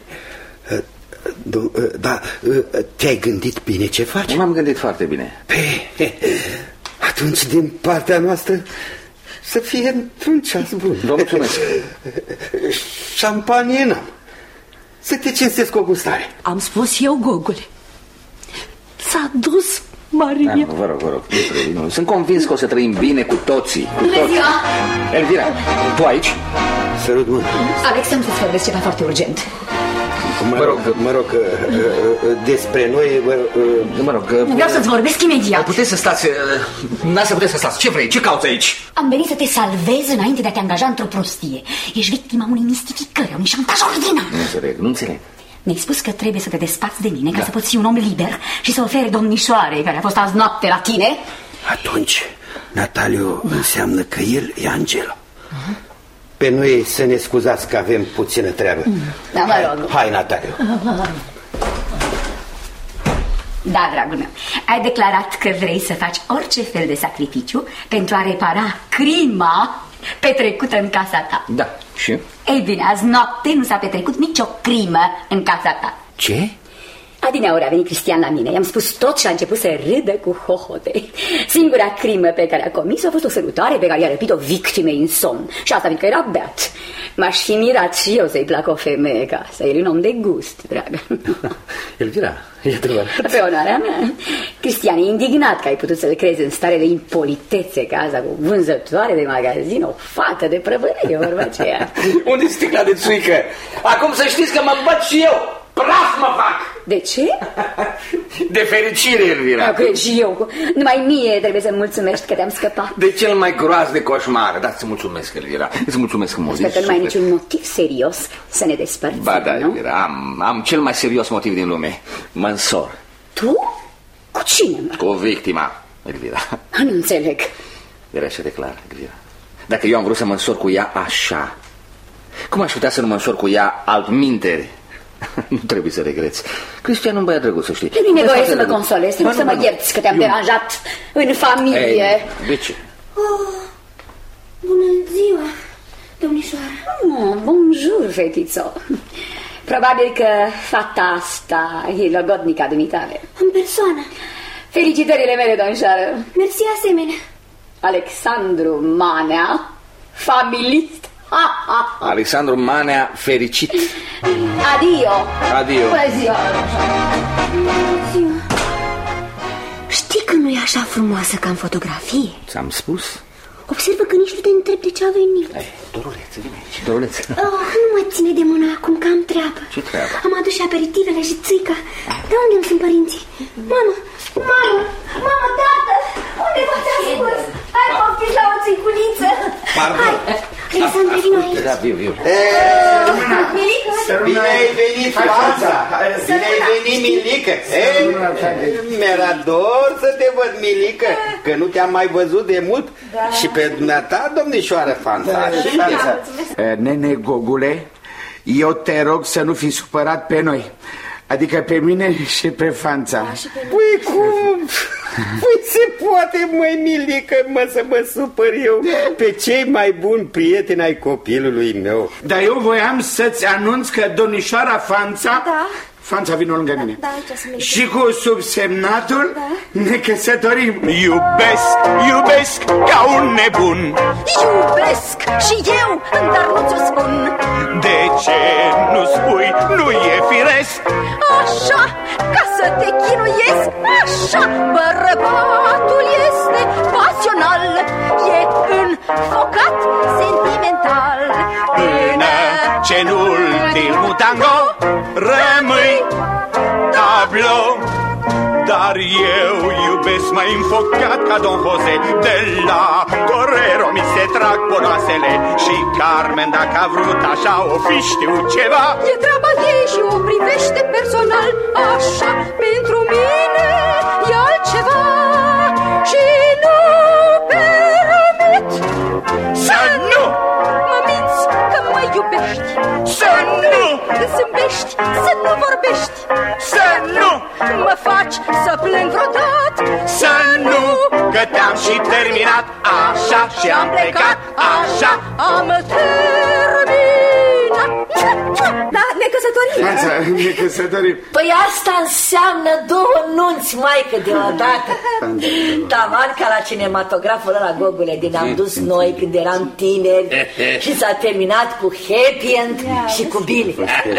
da, te-ai gândit bine ce faci? M-am gândit foarte bine. Pe, atunci din partea noastră să fie într-un ceas bun. Vă mulțumesc. Șampanie n-am. Să te cinstesc cu o gustare. Am spus eu, Gogule. S-a dus Maria. Da, vă rog, vă rog, nu, nu. Sunt convins că o să trăim bine cu toții. Cu Bună toții. ziua! Elvira, tu aici? Sărut mâna. Alex, am să-ți vorbesc ceva foarte urgent. Mă rog, mă rog, despre noi, mă rog... Vreau să-ți vorbesc imediat. Puteți să stați, n-ați să puteți să stați. Ce vrei? Ce cauți aici? Am venit să te salvez înainte de a te angaja într-o prostie. Ești victima unei mistificări, a unui șantaj ordinar. Nu înțeleg, nu înțeleg. Mi-ai spus că trebuie să te desparți de mine ca da. să poți fi un om liber și să oferi domnișoarei care a fost azi noapte la tine. Atunci, Natalio înseamnă că el e Angelo. Uh-huh. Pe noi să ne scuzați că avem puțină treabă. Da, mă rog. Hai, Natalio. Da, dragul meu, ai declarat că vrei să faci orice fel de sacrificiu pentru a repara crima petrecută în casa ta. Da, și? Ei bine, azi noapte nu s-a petrecut nicio crimă în casa ta. Ce? Adineauri a venit Cristian la mine, i-am spus tot și a început să râdă cu hohote. Singura crimă pe care a comis a fost o sărutare pe care i-a răpit-o victimei în somn. Și asta fiindcă era beat. M-aș fi mirat și eu să-i placă o femeie ca asta. El e un om de gust, dragă. Elvira, e adevărat. Pe onoarea mea. Cristian e indignat că ai putut să-l crezi în stare de impolitețe ca asta, cu vânzătoare de magazin, o fată de prăvărie, vorba aceea. Unde-i sticla de țuică? Acum să știți că mă bat și eu. Praf mă fac! De ce? De fericire, Elvira. Eu cred și eu. Numai mie trebuie să-mi mulțumești că te-am scăpat. De cel mai groaz de coșmar. Da, îți mulțumesc, Elvira. Îți mulțumesc că mă Sper că nu mai ai niciun motiv serios să ne despărțim, ba da, nu? Elvira, am, am cel mai serios motiv din lume. Mă însor. Tu? Cu cine, mă? Cu victima, Elvira. Nu înțeleg. Era așa de clar, Elvira. Dacă eu am vrut să mă însor cu ea așa, cum aș putea să nu mă însor cu ea altminteri? Nu trebuie să regreți. Cristian nu-mi băiat drăguț, să știi. Nu e nevoie să mă consolezi, trebuie să mă ierți că te-am eu... deranjat în familie. Ei, de ce? Oh, bună ziua, domnișoară. Oh, bonjour, fetițo. Probabil că fata asta e logodnica dumitale. În persoană. Felicitările mele, domnișoară. Mersi asemenea. Alexandru Manea, familist. Ha, ha, ha. Alexandru Manea, fericit. Adio. Adio. Bună ziua. Bună ziua. Știi că nu e așa frumoasă ca în fotografie? Ți-am spus? Observă că nici nu te întreb de ce a venit. Ei, Doruleț, vine aici, Doruleț. Oh, nu mă ține de mână acum că am treabă. Ce treabă? Am adus și aperitivele și țuica. De unde îmi sunt părinții? Mamă, mamă, mamă, tată, unde v-ați ascuns? Hai, poftiți la o țuiculiță. Pardon. Hai, Alexandru, vino aici. Da, viu, viu. Bine ai venit, fața. Bine ai venit, Milică. Mi-era dor să te văd, Milică, că nu te-am mai văzut de mult. Și pe dumneata, domnișoară Fanța. Nene Gogule, eu te rog să nu fii supărat pe noi. Adică pe mine și pe Fanța. Păi cum? Păi se poate, măi, Milică, mă, să mă supăr eu pe cei mai buni prieteni ai copilului meu. Dar eu voiam să-ți anunț că domnișoara Fanța, da. Franța, vină lângă mine. Da, aici sunt. Și cu subsemnatul da. ne căsătorim. Iubesc, iubesc ca un nebun. Iubesc și eu, dar nu ți-o spun. De ce nu spui, nu e firesc? Așa, ca să te chinuiesc. Așa, bărbatul este pasional, e înfocat sentimental. Până ce în ultimul tango rămâi tablou. Dar eu iubesc mai înfocat ca Don Jose. De la Torero mi se trag ponoasele. Și Carmen, dacă a vrut așa o fi știu ceva. E treaba ei și o privește personal. Așa, pentru mine e altceva. Și nu permit să nu mă minți că mă iubești. Să nu zâmbești, să nu vorbești. Să nu mă faci să plâng vreodată. Să nu, că te-am și terminat. Așa și am plecat. Așa am terminat. Da, ne căsătorim. Franța, ne căsătorim. Păi asta înseamnă două nunți, maică, deodată. Taman ca la cinematograful ăla, Gogule, din am dus noi când eram tineri. Și s-a terminat cu happy end și cu bine.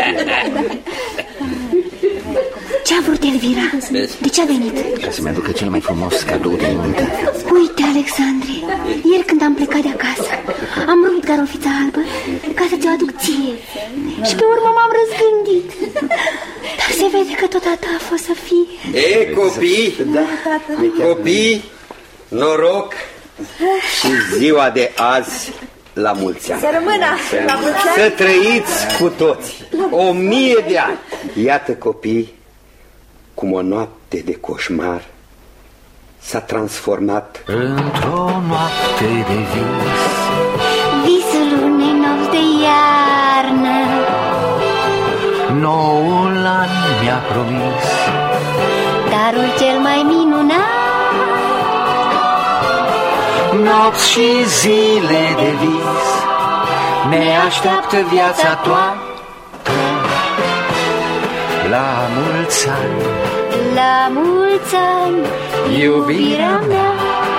Ce-a vrut Elvira? De ce a venit? Ca să-mi aducă cel mai frumos cadou din nuntă. Uite, Alexandre, ieri când am plecat de acasă, am rupt garofița albă ca să ți-o aduc ție. Și pe urmă m-am răzgândit. Dar se vede că tot a ta a fost să fie. E, copii, da. Copii, noroc și ziua de azi la mulți ani. Să rămână la mulți ani. Să trăiți cu toți o mie de ani. Iată, copii, cum o noapte de coșmar s-a transformat într-o noapte de vis. Visul unei nopți de iarnă. Noul an mi-a promis darul cel mai minunat. Nopți și zile de vis ne așteaptă viața toată. La mulți ani, la mulți ani, iubirea mea.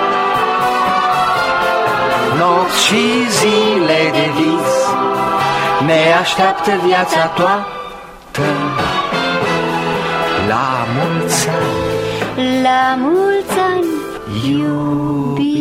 Nopți și zile de vis ne așteaptă viața toată. La mulți ani, la mulți ani, iubirea.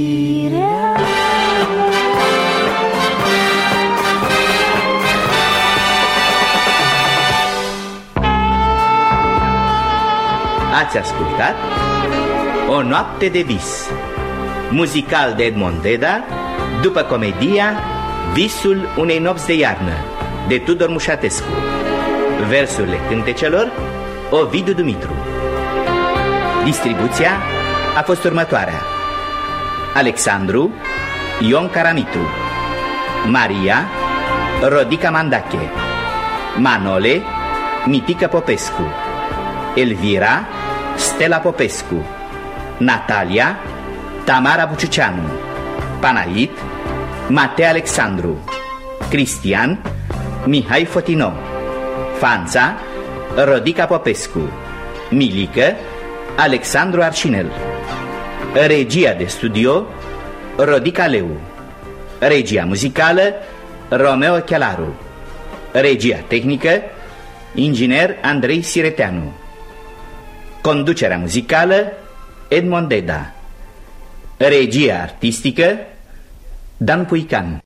Ați ascultat O noapte de vis, muzical de Edmond Deda, după comedia Visul unei nopți de iarnă, de Tudor Mușatescu. Versurile cântecelor Ovidiu Dumitru. Distribuția a fost următoarea: Alexandru Ion Caramitru, Maria Rodica Mandache, Manole Mitică Popescu, Elvira Stella Popescu, Natalia Tamara Buciceanu, Panait Matei Alexandru, Cristian Mihai Fotino, Fanța Rodica Popescu, Milică Alexandru Arșinel. Regia de studio Rodica Leu. Regia muzicală Romeo Chelaru. Regia tehnică inginer Andrei Sireteanu. Conducerea muzicală Edmond Deda. Regia artistică Dan Puican.